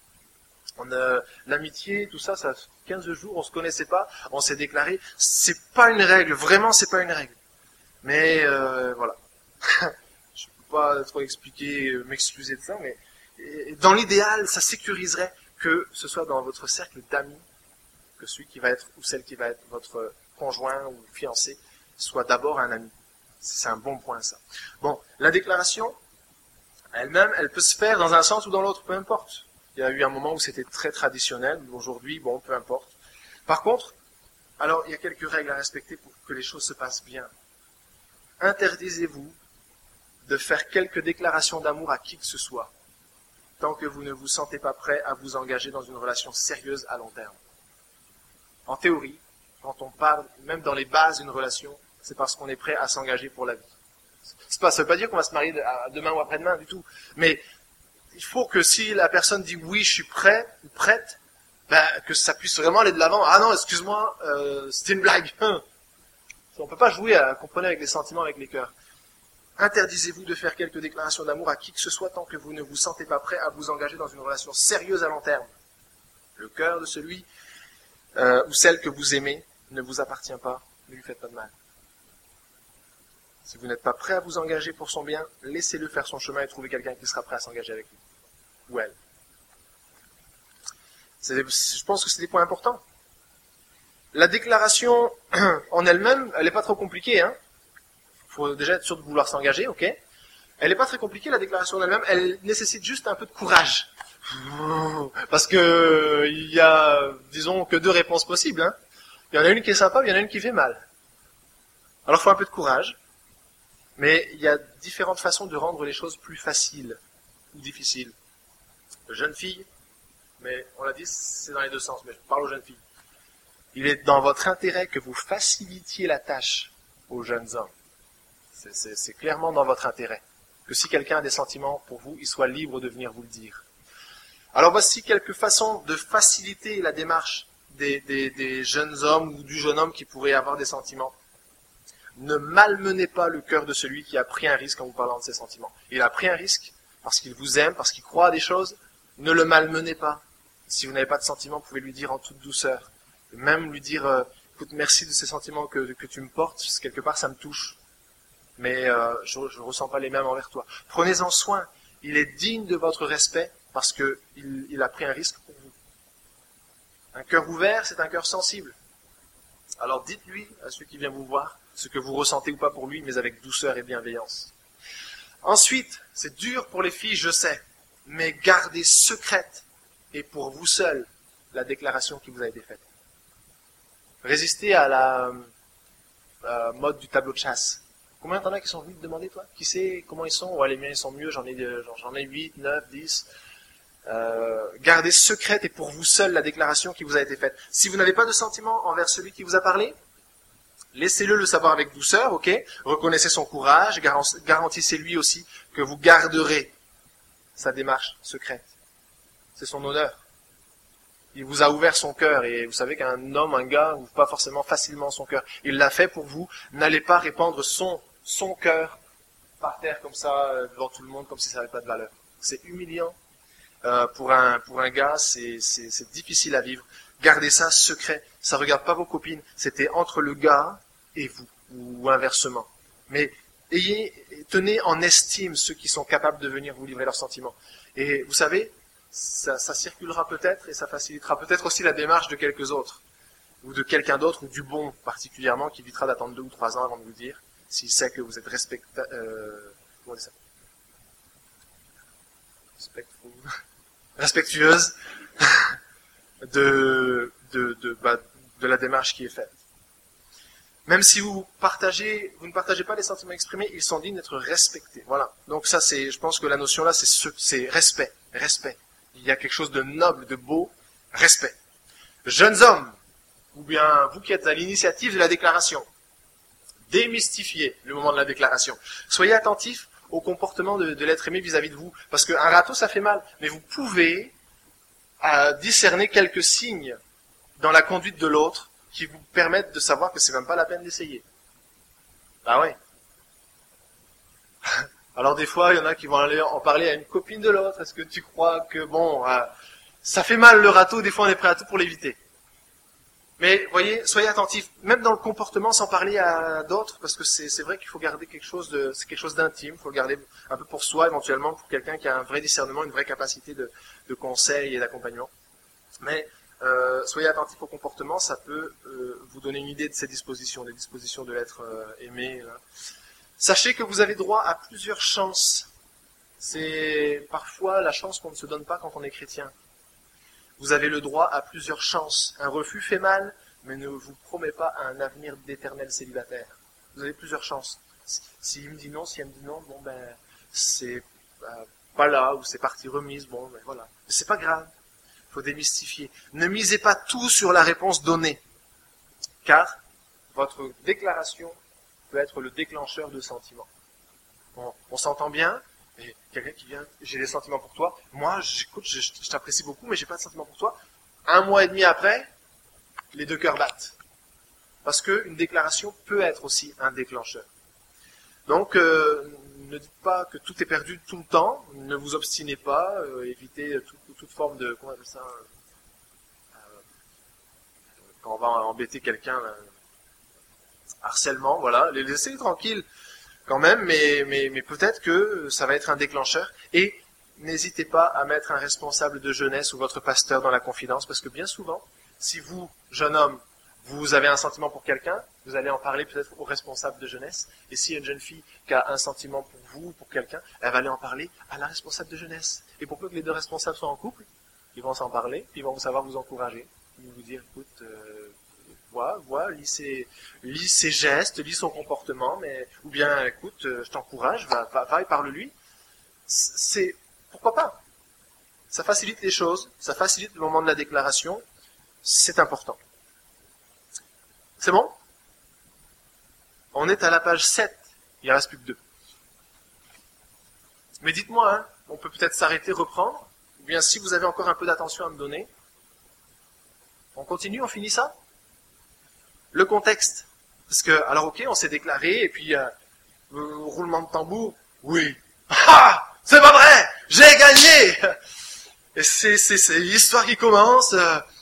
L'amitié, tout ça, 15 jours, on se connaissait pas. On s'est déclarés. C'est pas une règle. Vraiment, c'est pas une règle. Mais voilà. Je peux pas trop expliquer, m'excuser de ça, mais dans l'idéal, ça sécuriserait que ce soit dans votre cercle d'amis que celui qui va être ou celle qui va être votre conjoint ou fiancé soit d'abord un ami. C'est un bon point, ça. Bon, la déclaration, elle-même, elle peut se faire dans un sens ou dans l'autre, peu importe. Il y a eu un moment où c'était très traditionnel, aujourd'hui, bon, peu importe. Par contre, alors, il y a quelques règles à respecter pour que les choses se passent bien. Interdisez-vous de faire quelques déclarations d'amour à qui que ce soit, tant que vous ne vous sentez pas prêt à vous engager dans une relation sérieuse à long terme. En théorie, quand on parle, même dans les bases d'une relation, c'est parce qu'on est prêt à s'engager pour la vie. Ça ne veut pas dire qu'on va se marier demain ou après-demain du tout. Mais il faut que si la personne dit oui, je suis prêt ou prête, ben, que ça puisse vraiment aller de l'avant. Ah non, excuse-moi, c'était une blague. On ne peut pas jouer à comprenez avec les sentiments, avec les cœurs. Interdisez-vous de faire quelques déclarations d'amour à qui que ce soit tant que vous ne vous sentez pas prêt à vous engager dans une relation sérieuse à long terme. Le cœur de celui ou celle que vous aimez ne vous appartient pas, ne lui faites pas de mal. Si vous n'êtes pas prêt à vous engager pour son bien, laissez-le faire son chemin et trouver quelqu'un qui sera prêt à s'engager avec lui. Ou elle. Je pense que c'est des points importants. La déclaration en elle-même, elle n'est pas trop compliquée. Il faut déjà être sûr de vouloir s'engager, ok? Elle n'est pas très compliquée, la déclaration en elle-même. Elle nécessite juste un peu de courage. Parce que il y a, disons, que deux réponses possibles. Il y en a une qui est sympa, mais il y en a une qui fait mal. Alors il faut un peu de courage. Mais il y a différentes façons de rendre les choses plus faciles ou difficiles. Jeune fille, mais on l'a dit, c'est dans les deux sens, mais je parle aux jeunes filles. Il est dans votre intérêt que vous facilitiez la tâche aux jeunes hommes. C'est clairement dans votre intérêt. Que si quelqu'un a des sentiments pour vous, il soit libre de venir vous le dire. Alors voici quelques façons de faciliter la démarche des jeunes hommes ou du jeune homme qui pourrait avoir des sentiments. Ne malmenez pas le cœur de celui qui a pris un risque en vous parlant de ses sentiments. Il a pris un risque parce qu'il vous aime, parce qu'il croit à des choses. Ne le malmenez pas. Si vous n'avez pas de sentiments, vous pouvez lui dire en toute douceur. Même lui dire, écoute, merci de ces sentiments que tu me portes, parce que quelque part ça me touche. Mais je ne ressens pas les mêmes envers toi. Prenez-en soin. Il est digne de votre respect parce qu'il a pris un risque pour vous. Un cœur ouvert, c'est un cœur sensible. Alors dites-lui à celui qui vient vous voir ce que vous ressentez ou pas pour lui, mais avec douceur et bienveillance. Ensuite, c'est dur pour les filles, je sais, mais gardez secrète et pour vous seul la déclaration qui vous a été faite. Résistez à la mode du tableau de chasse. Combien t'en as qui sont venus te demander, toi? Qui sait comment ils sont? Ouais, les miens, ils sont mieux, j'en ai 8, 9, 10. Gardez secrète et pour vous seul la déclaration qui vous a été faite. Si vous n'avez pas de sentiment envers celui qui vous a parlé, laissez-le le savoir avec douceur, ok? Reconnaissez son courage, garantissez-lui aussi que vous garderez sa démarche secrète. C'est son honneur. Il vous a ouvert son cœur et vous savez qu'un homme, un gars, n'ouvre pas forcément facilement son cœur. Il l'a fait pour vous. N'allez pas répandre son cœur par terre comme ça, devant tout le monde, comme si ça n'avait pas de valeur. C'est humiliant. Pour un gars, c'est difficile à vivre. Gardez ça secret. Ça regarde pas vos copines. C'était entre le gars et vous, ou inversement. Mais tenez en estime ceux qui sont capables de venir vous livrer leurs sentiments. Et vous savez, ça circulera peut-être et ça facilitera peut-être aussi la démarche de quelques autres, ou de quelqu'un d'autre, ou du bon particulièrement, qui évitera d'attendre 2 ou 3 ans avant de vous dire, s'il sait que vous êtes respectueuse de la démarche qui est faite. Même si vous ne partagez pas les sentiments exprimés, ils sont dignes d'être respectés. Voilà. Donc ça, je pense que la notion là, c'est respect. Respect. Il y a quelque chose de noble, de beau. Respect. Jeunes hommes, ou bien vous qui êtes à l'initiative de la déclaration, démystifiez le moment de la déclaration. Soyez attentifs au comportement de l'être aimé vis-à-vis de vous. Parce qu'un râteau, ça fait mal. Mais vous pouvez discerner quelques signes dans la conduite de l'autre qui vous permettent de savoir que c'est même pas la peine d'essayer. Ah ouais. Alors des fois, il y en a qui vont aller en parler à une copine de l'autre. Est-ce que tu crois que, ça fait mal le râteau, des fois on est prêt à tout pour l'éviter. Mais, voyez, soyez attentifs, même dans le comportement, sans parler à d'autres, parce que c'est vrai qu'il faut garder c'est quelque chose d'intime, il faut le garder un peu pour soi, éventuellement, pour quelqu'un qui a un vrai discernement, une vraie capacité de conseil et d'accompagnement. Mais, soyez attentifs au comportement, ça peut vous donner une idée de ses dispositions, des dispositions de l'être aimé. Là. Sachez que vous avez droit à plusieurs chances. C'est parfois la chance qu'on ne se donne pas quand on est chrétien. Vous avez le droit à plusieurs chances. Un refus fait mal, mais ne vous promet pas un avenir d'éternel célibataire. Vous avez plusieurs chances. S'il me dit non, si elle me dit non, c'est pas là, ou c'est partie remise, voilà. Mais c'est pas grave. Il faut démystifier. Ne misez pas tout sur la réponse donnée, car votre déclaration peut être le déclencheur de sentiments. On s'entend bien, et quelqu'un qui vient, j'ai des sentiments pour toi, moi, j'écoute, je t'apprécie beaucoup, mais j'ai pas de sentiments pour toi. 1 mois et demi après, les 2 cœurs battent. Parce qu'une déclaration peut être aussi un déclencheur. Donc, ne dites pas que tout est perdu tout le temps, ne vous obstinez pas, évitez toute forme de, comment on appelle ça, quand on va embêter quelqu'un, harcèlement, voilà, les laissez tranquilles quand même, mais peut-être que ça va être un déclencheur. Et n'hésitez pas à mettre un responsable de jeunesse ou votre pasteur dans la confidence, parce que bien souvent, si vous, jeune homme, Vous avez un sentiment pour quelqu'un, vous allez en parler peut-être au responsable de jeunesse. Et s'il y a une jeune fille qui a un sentiment pour vous ou pour quelqu'un, elle va aller en parler à la responsable de jeunesse. Et pour peu que les deux responsables soient en couple, ils vont s'en parler, puis ils vont savoir vous encourager. Ils vont vous dire, écoute, lis ses gestes, lis son comportement, mais ou bien, écoute, je t'encourage, va et parle-lui. C'est pourquoi pas. Ça facilite les choses, ça facilite le moment de la déclaration, c'est important. C'est bon? On est à la page 7, il ne reste plus que 2. Mais dites-moi, hein, on peut peut-être s'arrêter, reprendre, ou bien si vous avez encore un peu d'attention à me donner, on continue, on finit ça? Le contexte. Parce que, alors ok, on s'est déclaré, et puis, roulement de tambour, oui. Ah! C'est pas vrai! J'ai gagné! Et c'est l'histoire qui commence,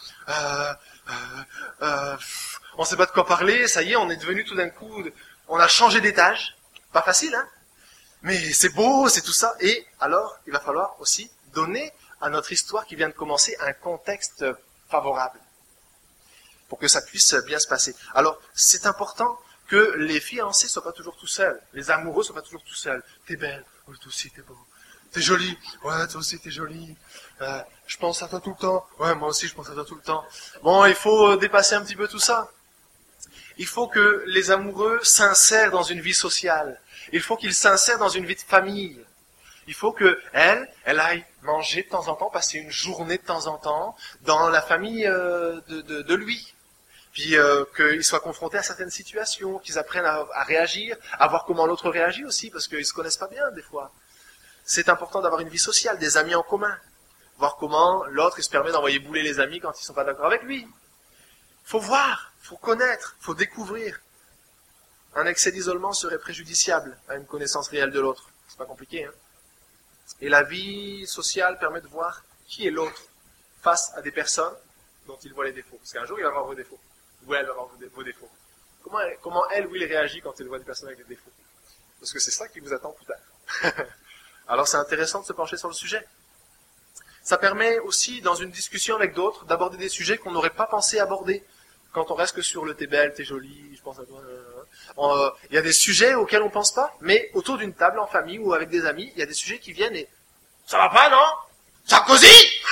on sait pas de quoi parler, ça y est, on est devenu tout d'un coup, on a changé d'étage. Pas facile, hein? Mais c'est beau, c'est tout ça. Et alors, il va falloir aussi donner à notre histoire qui vient de commencer un contexte favorable pour que ça puisse bien se passer. Alors, c'est important que les fiancés soient pas toujours tout seuls, les amoureux soient pas toujours tout seuls. T'es belle, oh, toi aussi t'es beau. T'es jolie, ouais, toi aussi t'es jolie. Je pense à toi tout le temps, ouais, moi aussi je pense à toi tout le temps. Bon, il faut dépasser un petit peu tout ça. Il faut que les amoureux s'insèrent dans une vie sociale. Il faut qu'ils s'insèrent dans une vie de famille. Il faut que elle aille manger de temps en temps, passer une journée de temps en temps dans la famille de lui. Puis qu'ils soient confrontés à certaines situations, qu'ils apprennent à réagir, à voir comment l'autre réagit aussi, parce qu'ils se connaissent pas bien des fois. C'est important d'avoir une vie sociale, des amis en commun. Voir comment l'autre il se permet d'envoyer bouler les amis quand ils sont pas d'accord avec lui. Faut voir, faut connaître, faut découvrir. Un excès d'isolement serait préjudiciable à une connaissance réelle de l'autre. C'est pas compliqué, hein. Et la vie sociale permet de voir qui est l'autre face à des personnes dont il voit les défauts. Parce qu'un jour, il va avoir vos défauts. Ou elle va avoir vos défauts. Comment elle ou il réagit quand il voit des personnes avec des défauts? Parce que c'est ça qui vous attend plus tard. Alors c'est intéressant de se pencher sur le sujet. Ça permet aussi, dans une discussion avec d'autres, d'aborder des sujets qu'on n'aurait pas pensé aborder. Quand on reste que sur le t'es belle, t'es jolie, je pense à toi. Il y a des sujets auxquels on pense pas, mais autour d'une table, en famille ou avec des amis, il y a des sujets qui viennent et ça va pas, non? Sarkozy.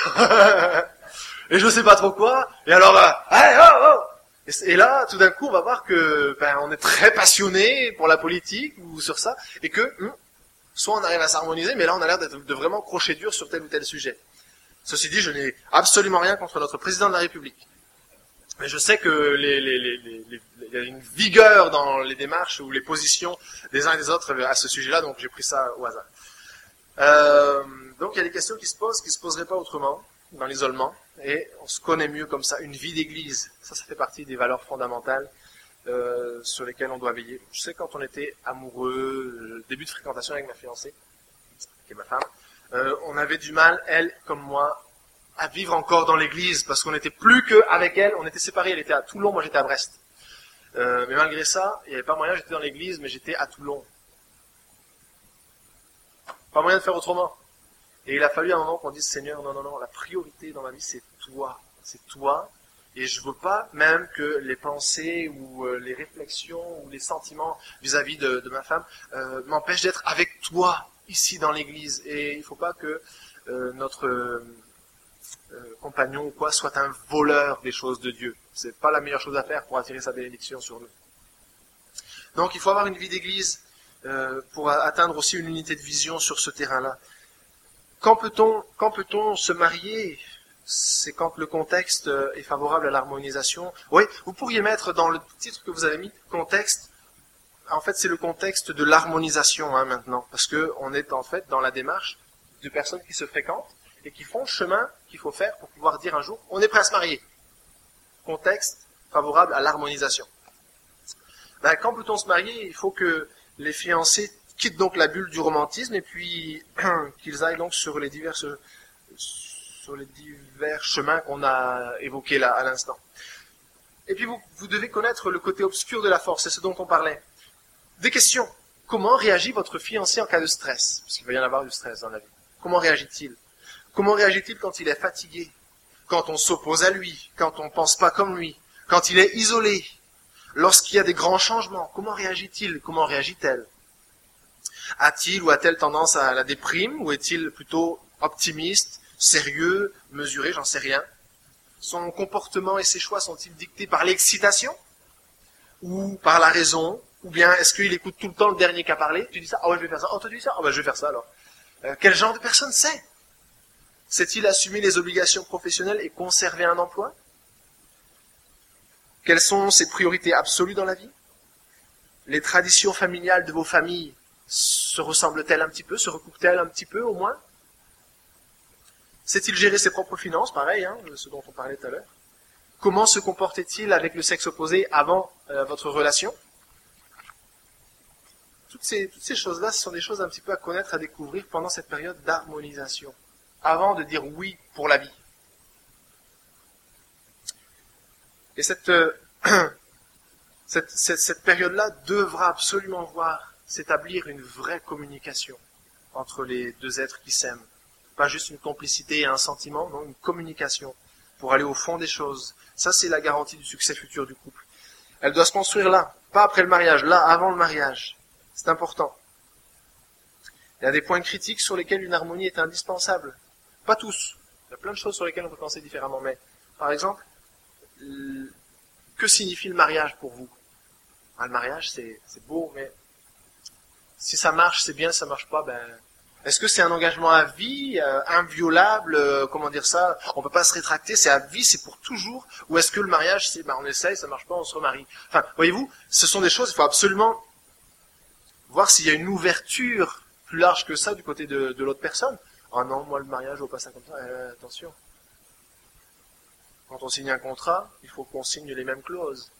Et je sais pas trop quoi. Et alors, allez, oh. Et là, tout d'un coup, on va voir que on est très passionné pour la politique ou sur ça, et que soit on arrive à s'harmoniser, mais là on a l'air de vraiment crocher dur sur tel ou tel sujet. Ceci dit, je n'ai absolument rien contre notre président de la République. Mais je sais que il y a une vigueur dans les démarches ou les positions des uns et des autres à ce sujet-là, donc j'ai pris ça au hasard. Donc il y a des questions qui se posent, qui ne se poseraient pas autrement, dans l'isolement, et on se connaît mieux comme ça. Une vie d'église, ça fait partie des valeurs fondamentales sur lesquelles on doit veiller. Je sais quand on était amoureux, début de fréquentation avec ma fiancée, qui est ma femme, on avait du mal, elle comme moi, à vivre encore dans l'église, parce qu'on n'était plus qu'avec elle, on était séparés, elle était à Toulon, moi j'étais à Brest. Mais malgré ça, il n'y avait pas moyen, j'étais dans l'église, mais j'étais à Toulon. Pas moyen de faire autrement. Et il a fallu un moment qu'on dise, Seigneur, non, la priorité dans ma vie, c'est toi, et je veux pas même que les pensées, ou les réflexions, ou les sentiments vis-à-vis de ma femme, m'empêchent d'être avec toi, ici dans l'église. Et il ne faut pas que notre compagnon ou quoi soit un voleur des choses de Dieu. C'est pas la meilleure chose à faire pour attirer sa bénédiction sur nous. Donc il faut avoir une vie d'église pour atteindre aussi une unité de vision sur ce terrain-là. Quand peut-on se marier? C'est quand le contexte est favorable à l'harmonisation. Oui, vous pourriez mettre dans le titre que vous avez mis, contexte. En fait, c'est le contexte de l'harmonisation maintenant, parce que on est en fait dans la démarche de personnes qui se fréquentent et qui font le chemin qu'il faut faire pour pouvoir dire un jour, on est prêt à se marier. Contexte favorable à l'harmonisation. Quand peut-on se marier? Il faut que les fiancés quittent donc la bulle du romantisme et puis qu'ils aillent donc sur les divers chemins qu'on a évoqués là à l'instant. Et puis vous devez connaître le côté obscur de la force, c'est ce dont on parlait. Des questions. Comment réagit votre fiancé en cas de stress? Parce qu'il va y en avoir du stress dans la vie. Comment réagit-il? Comment réagit-il quand il est fatigué? Quand on s'oppose à lui? Quand on ne pense pas comme lui? Quand il est isolé, lorsqu'il y a des grands changements, comment réagit-il? Comment réagit-elle? A-t-il ou a-t-elle tendance à la déprime ou est-il plutôt optimiste, sérieux, mesuré, j'en sais rien? Son comportement et ses choix sont-ils dictés par l'excitation ou par la raison? Ou bien est-ce qu'il écoute tout le temps le dernier qui a parlé? Tu dis ça, ah ouais je vais faire ça, oh toi tu dis ça, ah bah je vais faire ça alors. Quel genre de personne c'est? Sait-il assumer les obligations professionnelles et conserver un emploi? Quelles sont ses priorités absolues dans la vie? Les traditions familiales de vos familles se ressemblent-elles un petit peu? Se recoupent-elles un petit peu au moins? Sait-il gérer ses propres finances? Pareil, ce dont on parlait tout à l'heure. Comment se comportait-il avec le sexe opposé avant votre relation? Toutes ces choses-là, ce sont des choses un petit peu à connaître, à découvrir pendant cette période d'harmonisation, avant de dire oui pour la vie. Et cette période-là devra absolument voir s'établir une vraie communication entre les deux êtres qui s'aiment. Pas juste une complicité et un sentiment, non, une communication pour aller au fond des choses. Ça, c'est la garantie du succès futur du couple. Elle doit se construire là, pas après le mariage, là, avant le mariage. C'est important. Il y a des points critiques sur lesquels une harmonie est indispensable. Pas tous. Il y a plein de choses sur lesquelles on peut penser différemment. Mais, par exemple, que signifie le mariage pour vous? Le mariage, c'est beau, mais si ça marche, c'est bien, si ça marche pas, est-ce que c'est un engagement à vie, inviolable, comment dire ça? On peut pas se rétracter, c'est à vie, c'est pour toujours. Ou est-ce que le mariage, c'est, on essaye, ça marche pas, on se remarie. Enfin, voyez-vous, ce sont des choses, il faut absolument voir s'il y a une ouverture plus large que ça du côté de l'autre personne. Ah non, moi le mariage, je vois pas ça comme ça. Attention. Quand on signe un contrat, il faut qu'on signe les mêmes clauses.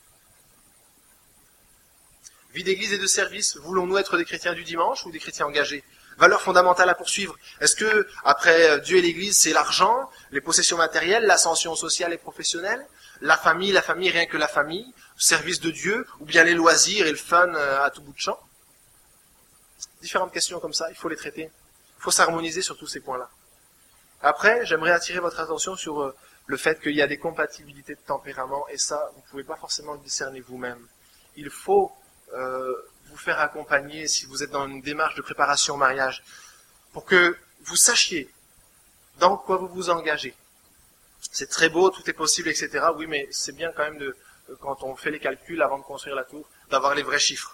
Vie d'église et de service, voulons-nous être des chrétiens du dimanche ou des chrétiens engagés? Valeurs fondamentales à poursuivre. Est-ce que, après Dieu et l'église, c'est l'argent, les possessions matérielles, l'ascension sociale et professionnelle, la famille, rien que la famille, le service de Dieu, ou bien les loisirs et le fun à tout bout de champ? Différentes questions comme ça, il faut les traiter. Il faut s'harmoniser sur tous ces points-là. Après, j'aimerais attirer votre attention sur le fait qu'il y a des compatibilités de tempérament, et ça, vous ne pouvez pas forcément le discerner vous-même. Il faut vous faire accompagner si vous êtes dans une démarche de préparation au mariage, pour que vous sachiez dans quoi vous vous engagez. C'est très beau, tout est possible, etc. Oui, mais c'est bien quand même, quand on fait les calculs avant de construire la tour, d'avoir les vrais chiffres.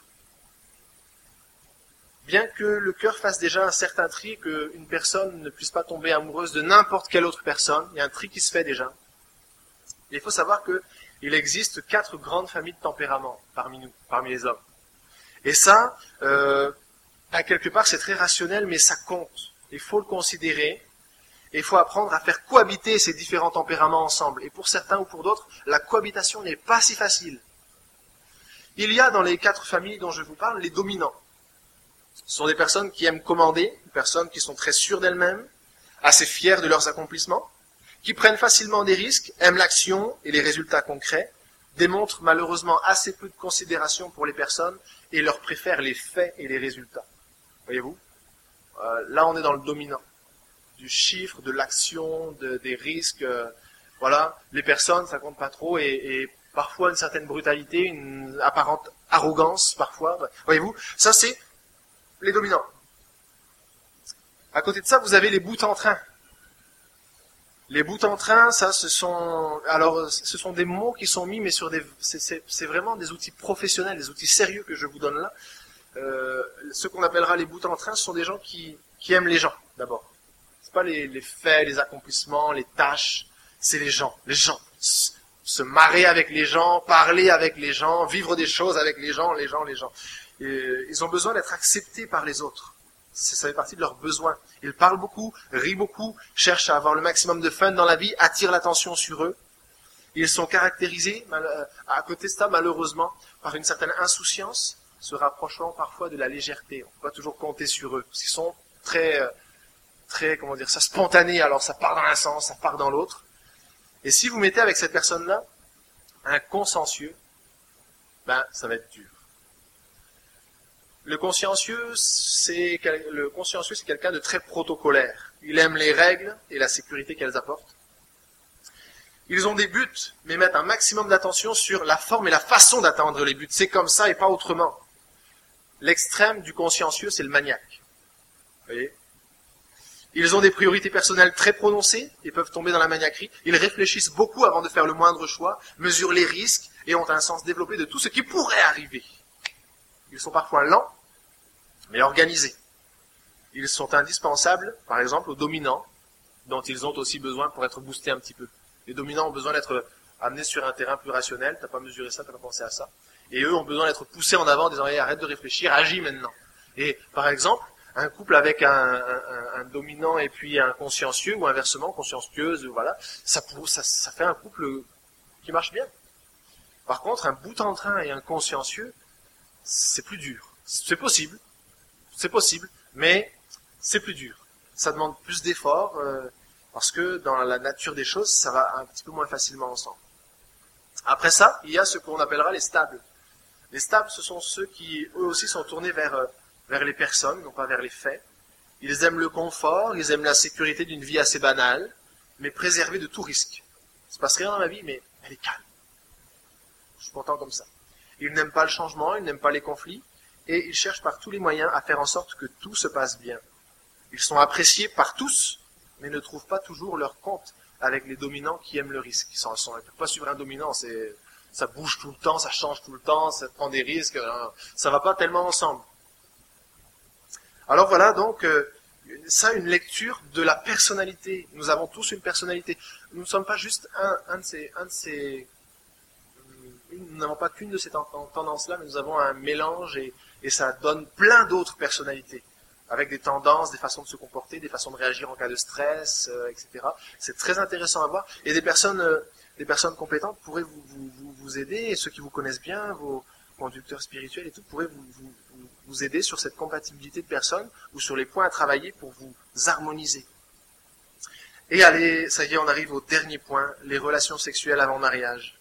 Bien que le cœur fasse déjà un certain tri, qu'une personne ne puisse pas tomber amoureuse de n'importe quelle autre personne, il y a un tri qui se fait déjà. Il faut savoir qu'il existe 4 grandes familles de tempéraments parmi nous, parmi les hommes. Et ça, à quelque part, c'est très rationnel, mais ça compte. Il faut le considérer, et il faut apprendre à faire cohabiter ces différents tempéraments ensemble. Et pour certains ou pour d'autres, la cohabitation n'est pas si facile. Il y a dans les 4 familles dont je vous parle, les dominants. Ce sont des personnes qui aiment commander, des personnes qui sont très sûres d'elles-mêmes, assez fières de leurs accomplissements, qui prennent facilement des risques, aiment l'action et les résultats concrets, démontrent malheureusement assez peu de considération pour les personnes et leur préfèrent les faits et les résultats. Voyez-vous? Là, on est dans le dominant. Du chiffre, de l'action, des risques. Voilà, les personnes, ça compte pas trop et parfois une certaine brutalité, une apparente arrogance parfois. Voyez-vous? Ça, c'est les dominants. À côté de ça, vous avez les bouts en train. Les bouts en train, ça, ce sont des mots qui sont mis, mais sur c'est vraiment des outils professionnels, des outils sérieux que je vous donne là. Ce qu'on appellera les bouts en train, ce sont des gens qui aiment les gens, d'abord. C'est pas les faits, les accomplissements, les tâches, c'est les gens. Les gens. Se marrer avec les gens, parler avec les gens, vivre des choses avec les gens. Et ils ont besoin d'être acceptés par les autres. Ça fait partie de leurs besoins. Ils parlent beaucoup, rient beaucoup, cherchent à avoir le maximum de fun dans la vie, attirent l'attention sur eux. Ils sont caractérisés, à côté de ça, malheureusement, par une certaine insouciance, se rapprochant parfois de la légèreté. On ne peut pas toujours compter sur eux, parce qu'ils sont très, comment dire ça, spontanés. Alors ça part dans un sens, ça part dans l'autre. Et si vous mettez avec cette personne-là un consciencieux, ça va être dur. Le consciencieux, c'est quelqu'un de très protocolaire. Il aime les règles et la sécurité qu'elles apportent. Ils ont des buts, mais mettent un maximum d'attention sur la forme et la façon d'atteindre les buts. C'est comme ça et pas autrement. L'extrême du consciencieux, c'est le maniaque. Vous voyez ? Ils ont des priorités personnelles très prononcées et peuvent tomber dans la maniaquerie. Ils réfléchissent beaucoup avant de faire le moindre choix, mesurent les risques et ont un sens développé de tout ce qui pourrait arriver. Ils sont parfois lents, mais organisés. Ils sont indispensables, par exemple, aux dominants, dont ils ont aussi besoin pour être boostés un petit peu. Les dominants ont besoin d'être amenés sur un terrain plus rationnel. T'as pas mesuré ça, t'as pas pensé à ça. Et eux ont besoin d'être poussés en avant en disant hey, arrête de réfléchir, agis maintenant. Et par exemple, un couple avec un dominant et puis un consciencieux, ou inversement, consciencieuse, voilà, ça fait un couple qui marche bien. Par contre, un bout en train et un consciencieux, c'est plus dur. C'est possible, mais c'est plus dur. Ça demande plus d'efforts, parce que dans la nature des choses, ça va un petit peu moins facilement ensemble. Après ça, il y a ce qu'on appellera les stables. Les stables, ce sont ceux qui, eux aussi, sont tournés vers les personnes, non pas vers les faits. Ils aiment le confort, ils aiment la sécurité d'une vie assez banale, mais préservée de tout risque. Il ne se passe rien dans ma vie, mais elle est calme. Je suis content comme ça. Ils n'aiment pas le changement, ils n'aiment pas les conflits, et ils cherchent par tous les moyens à faire en sorte que tout se passe bien. Ils sont appréciés par tous, mais ne trouvent pas toujours leur compte avec les dominants qui aiment le risque. Ils ne peuvent pas suivre un dominant, ça bouge tout le temps, ça change tout le temps, ça prend des risques, ça va pas tellement ensemble. Alors voilà, donc, ça, une lecture de la personnalité. Nous avons tous une personnalité. Nous ne sommes pas juste nous n'avons pas qu'une de ces tendances-là, mais nous avons un mélange et ça donne plein d'autres personnalités, avec des tendances, des façons de se comporter, des façons de réagir en cas de stress, etc. C'est très intéressant à voir. Et des personnes compétentes pourraient vous aider, et ceux qui vous connaissent bien, vos conducteurs spirituels et tout, pourraient vous aider sur cette compatibilité de personnes ou sur les points à travailler pour vous harmoniser. Et allez, ça y est, on arrive au dernier point, les relations sexuelles avant mariage.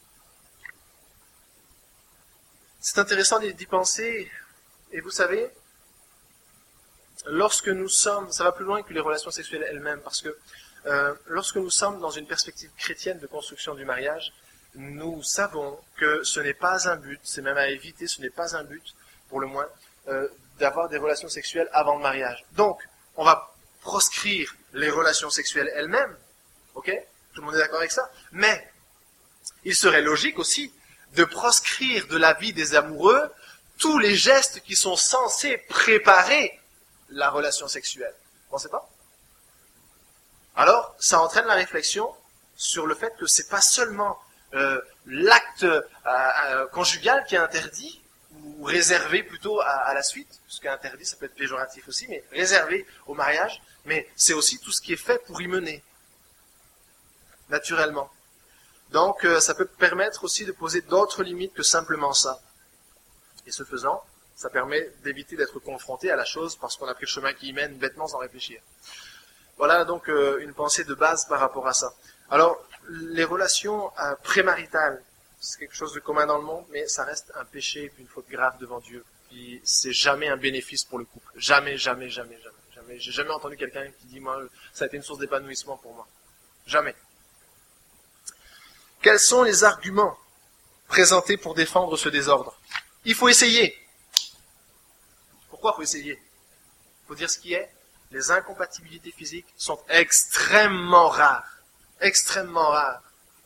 C'est intéressant d'y penser, et vous savez, lorsque nous sommes, ça va plus loin que les relations sexuelles elles-mêmes, parce que lorsque nous sommes dans une perspective chrétienne de construction du mariage, nous savons que ce n'est pas un but, c'est même à éviter, ce n'est pas un but, pour le moins, d'avoir des relations sexuelles avant le mariage. Donc, on va proscrire les relations sexuelles elles-mêmes, ok ? Tout le monde est d'accord avec ça ? Mais, il serait logique aussi de proscrire de la vie des amoureux tous les gestes qui sont censés préparer la relation sexuelle. Vous pensez pas ? Alors, ça entraîne la réflexion sur le fait que c'est pas seulement l'acte conjugal qui est interdit, ou réservé plutôt à la suite, parce qu'interdit ça peut être péjoratif aussi, mais réservé au mariage, mais c'est aussi tout ce qui est fait pour y mener, naturellement. Donc ça peut permettre aussi de poser d'autres limites que simplement ça. Et ce faisant, ça permet d'éviter d'être confronté à la chose parce qu'on a pris le chemin qui y mène bêtement sans réfléchir. Voilà donc une pensée de base par rapport à ça. Alors, les relations prémaritales, c'est quelque chose de commun dans le monde, mais ça reste un péché et une faute grave devant Dieu. Puis c'est jamais un bénéfice pour le couple. Jamais, jamais, jamais, jamais, jamais. J'ai jamais entendu quelqu'un qui dit, moi, ça a été une source d'épanouissement pour moi. Jamais. Quels sont les arguments présentés pour défendre ce désordre ? Il faut essayer. Pourquoi il faut essayer ? Il faut dire ce qui est. Les incompatibilités physiques sont extrêmement rares. Extrêmement rares.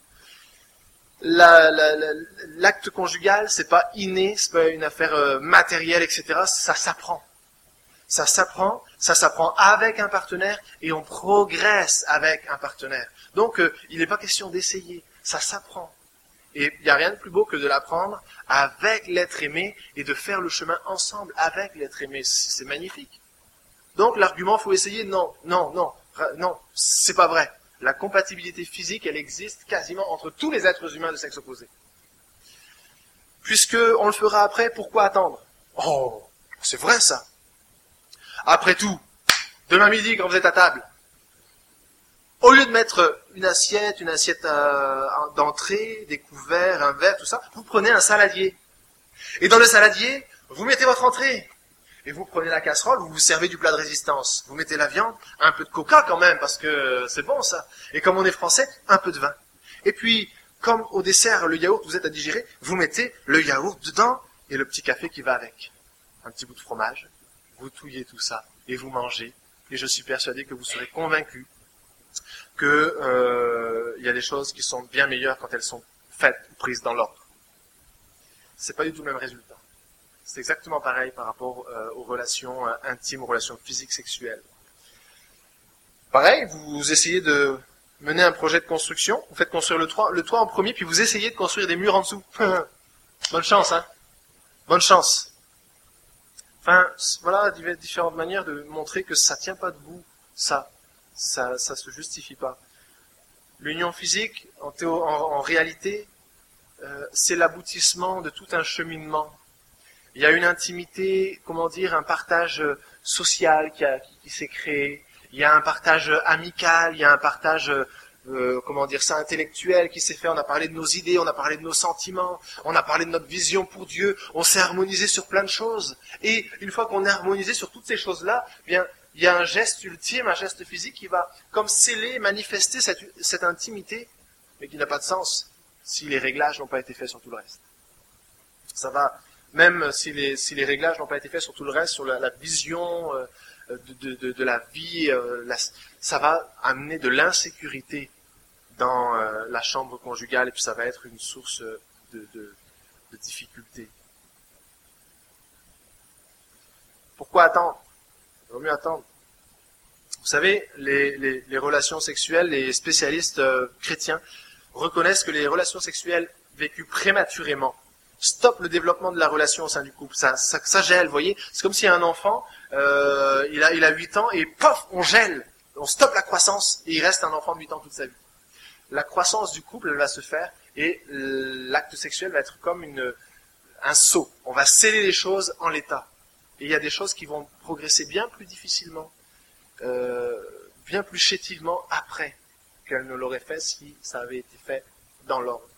L'acte conjugal, c'est pas inné, c'est pas une affaire matérielle, etc. Ça s'apprend. Ça s'apprend avec un partenaire et on progresse avec un partenaire. Donc, il n'est pas question d'essayer, ça s'apprend. Et il n'y a rien de plus beau que de l'apprendre avec l'être aimé et de faire le chemin ensemble avec l'être aimé. C'est magnifique. Donc, l'argument, faut essayer, non, c'est pas vrai. La compatibilité physique, elle existe quasiment entre tous les êtres humains de sexe opposé. Puisque on le fera après, pourquoi attendre ? Oh, c'est vrai ça. Après tout, demain midi, quand vous êtes à table, au lieu de mettre une assiette d'entrée, des couverts, un verre, tout ça, vous prenez un saladier. Et dans le saladier, vous mettez votre entrée. Et vous prenez la casserole, vous vous servez du plat de résistance. Vous mettez la viande, un peu de coca quand même, parce que c'est bon ça. Et comme on est français, un peu de vin. Et puis, comme au dessert, le yaourt, vous êtes à digérer, vous mettez le yaourt dedans et le petit café qui va avec. Un petit bout de fromage, vous touillez tout ça et vous mangez. Et je suis persuadé que vous serez convaincus que y a des choses qui sont bien meilleures quand elles sont faites ou prises dans l'ordre. C'est pas du tout le même résultat. C'est exactement pareil par rapport aux relations intimes, aux relations physiques, sexuelles. Pareil, vous essayez de mener un projet de construction, vous faites construire le toit en premier, puis vous essayez de construire des murs en dessous. Bonne chance, hein. Bonne chance. Enfin, voilà, différentes manières de montrer que ça tient pas debout, ça se justifie pas. L'union physique, en réalité, c'est l'aboutissement de tout un cheminement. Il y a une intimité, un partage social qui s'est créé. Il y a un partage amical, il y a un partage, intellectuel qui s'est fait. On a parlé de nos idées, on a parlé de nos sentiments, on a parlé de notre vision pour Dieu. On s'est harmonisé sur plein de choses. Et une fois qu'on est harmonisé sur toutes ces choses-là, bien, il y a un geste ultime, un geste physique qui va comme sceller, manifester cette intimité, mais qui n'a pas de sens si les réglages n'ont pas été faits sur tout le reste. Ça va, même si les réglages n'ont pas été faits sur tout le reste, sur la vision de la vie, ça va amener de l'insécurité dans la chambre conjugale, et puis ça va être une source de difficultés. Pourquoi attendre? Il vaut mieux attendre. Vous savez, les relations sexuelles, les spécialistes chrétiens reconnaissent que les relations sexuelles vécues prématurément stoppent le développement de la relation au sein du couple. Ça gèle, vous voyez. C'est comme si un enfant, il a 8 ans et pof, on gèle. On stoppe la croissance et il reste un enfant de 8 ans toute sa vie. La croissance du couple, elle va se faire et l'acte sexuel va être comme un sceau. On va sceller les choses en l'état. Et il y a des choses qui vont progresser bien plus difficilement, bien plus chétivement après qu'elles ne l'auraient fait si ça avait été fait dans l'ordre.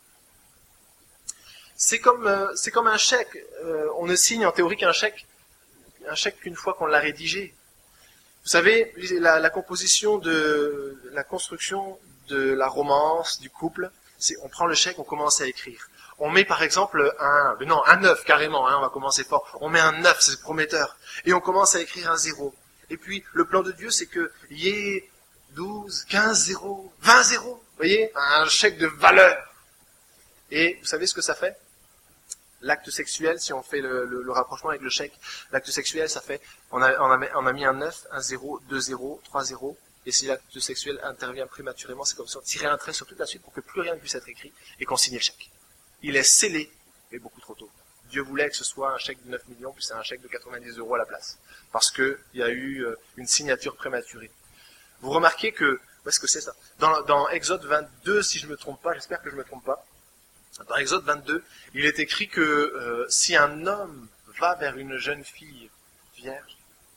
C'est comme un chèque. On ne signe en théorie qu'un chèque qu'une fois qu'on l'a rédigé. Vous savez, la composition la construction de la romance, du couple, c'est on prend le chèque, on commence à écrire. On met par exemple un 9 carrément, hein, on va commencer fort. On met un 9, c'est prometteur. Et on commence à écrire un 0. Et puis, le plan de Dieu, c'est que y ait 12, 15 zéros, 20 zéros. Vous voyez, un chèque de valeur. Et vous savez ce que ça fait? L'acte sexuel, si on fait le rapprochement avec le chèque, l'acte sexuel, ça fait, on a mis un 9, un 0, 2 0, 3 0. Et si l'acte sexuel intervient prématurément, c'est comme si on tirait un trait sur toute la suite pour que plus rien ne puisse être écrit et qu'on signe le chèque. Il est scellé, mais beaucoup trop tôt. Dieu voulait que ce soit un chèque de 9 millions, puis c'est un chèque de 90 € à la place. Parce qu'il y a eu une signature prématurée. Vous remarquez que, où est-ce que c'est ça? Dans Exode 22, si je ne me trompe pas, j'espère que je ne me trompe pas, dans Exode 22, il est écrit que si un homme va vers une jeune fille vierge,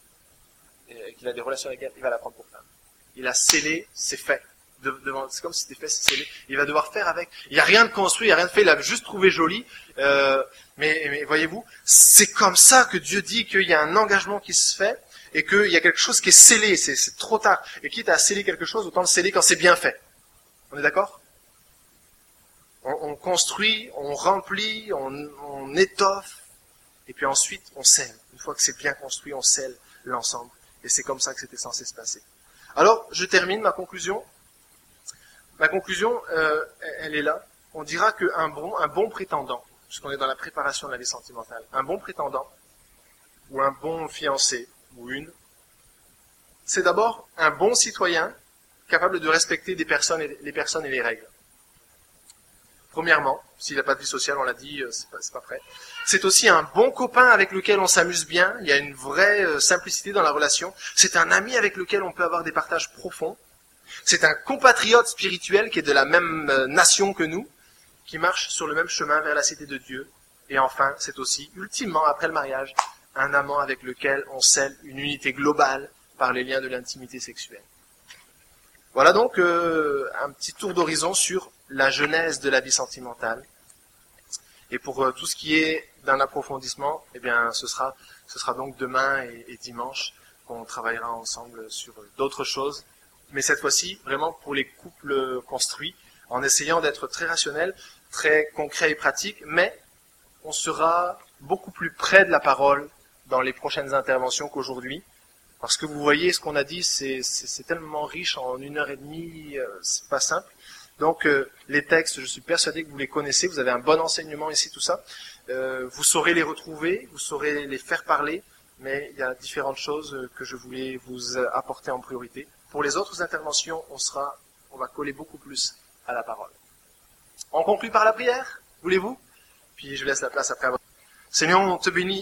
et qu'il a des relations avec elle, il va la prendre pour femme. Il a scellé, c'est fait. C'est comme si c'était fait, c'est scellé. Il va devoir faire avec. Il n'y a rien de construit, il n'y a rien de fait, il a juste trouvé joli. Mais voyez-vous, c'est comme ça que Dieu dit qu'il y a un engagement qui se fait et qu'il y a quelque chose qui est scellé, c'est trop tard. Et quitte à sceller quelque chose, autant le sceller quand c'est bien fait. On est d'accord? On construit, on remplit, on étoffe, et puis ensuite on scelle. Une fois que c'est bien construit, on scelle l'ensemble. Et c'est comme ça que c'était censé se passer. Alors, je termine ma conclusion. Ma conclusion, elle est là. On dira qu'un bon prétendant, puisqu'on est dans la préparation de la vie sentimentale, un bon prétendant, ou un bon fiancé, ou une, c'est d'abord un bon citoyen capable de respecter les personnes et les règles. Premièrement, s'il n'a pas de vie sociale, on l'a dit, c'est pas prêt. C'est aussi un bon copain avec lequel on s'amuse bien. Il y a une vraie simplicité dans la relation. C'est un ami avec lequel on peut avoir des partages profonds. C'est un compatriote spirituel qui est de la même nation que nous, qui marche sur le même chemin vers la cité de Dieu. Et enfin, c'est aussi, ultimement, après le mariage, un amant avec lequel on scelle une unité globale par les liens de l'intimité sexuelle. Voilà donc un petit tour d'horizon sur la genèse de la vie sentimentale. Et pour tout ce qui est d'un approfondissement, eh bien, ce sera donc demain et dimanche qu'on travaillera ensemble sur d'autres choses. Mais cette fois-ci, vraiment pour les couples construits, en essayant d'être très rationnel, très concret et pratique, mais on sera beaucoup plus près de la parole dans les prochaines interventions qu'aujourd'hui. Parce que vous voyez, ce qu'on a dit, c'est tellement riche en 1 heure et demie, c'est pas simple. Donc les textes, je suis persuadé que vous les connaissez, vous avez un bon enseignement ici, tout ça. Vous saurez les retrouver, vous saurez les faire parler, mais il y a différentes choses que je voulais vous apporter en priorité. Pour les autres interventions, on va coller beaucoup plus à la parole. On conclut par la prière, voulez-vous? Puis je laisse la place après. Seigneur, on te bénit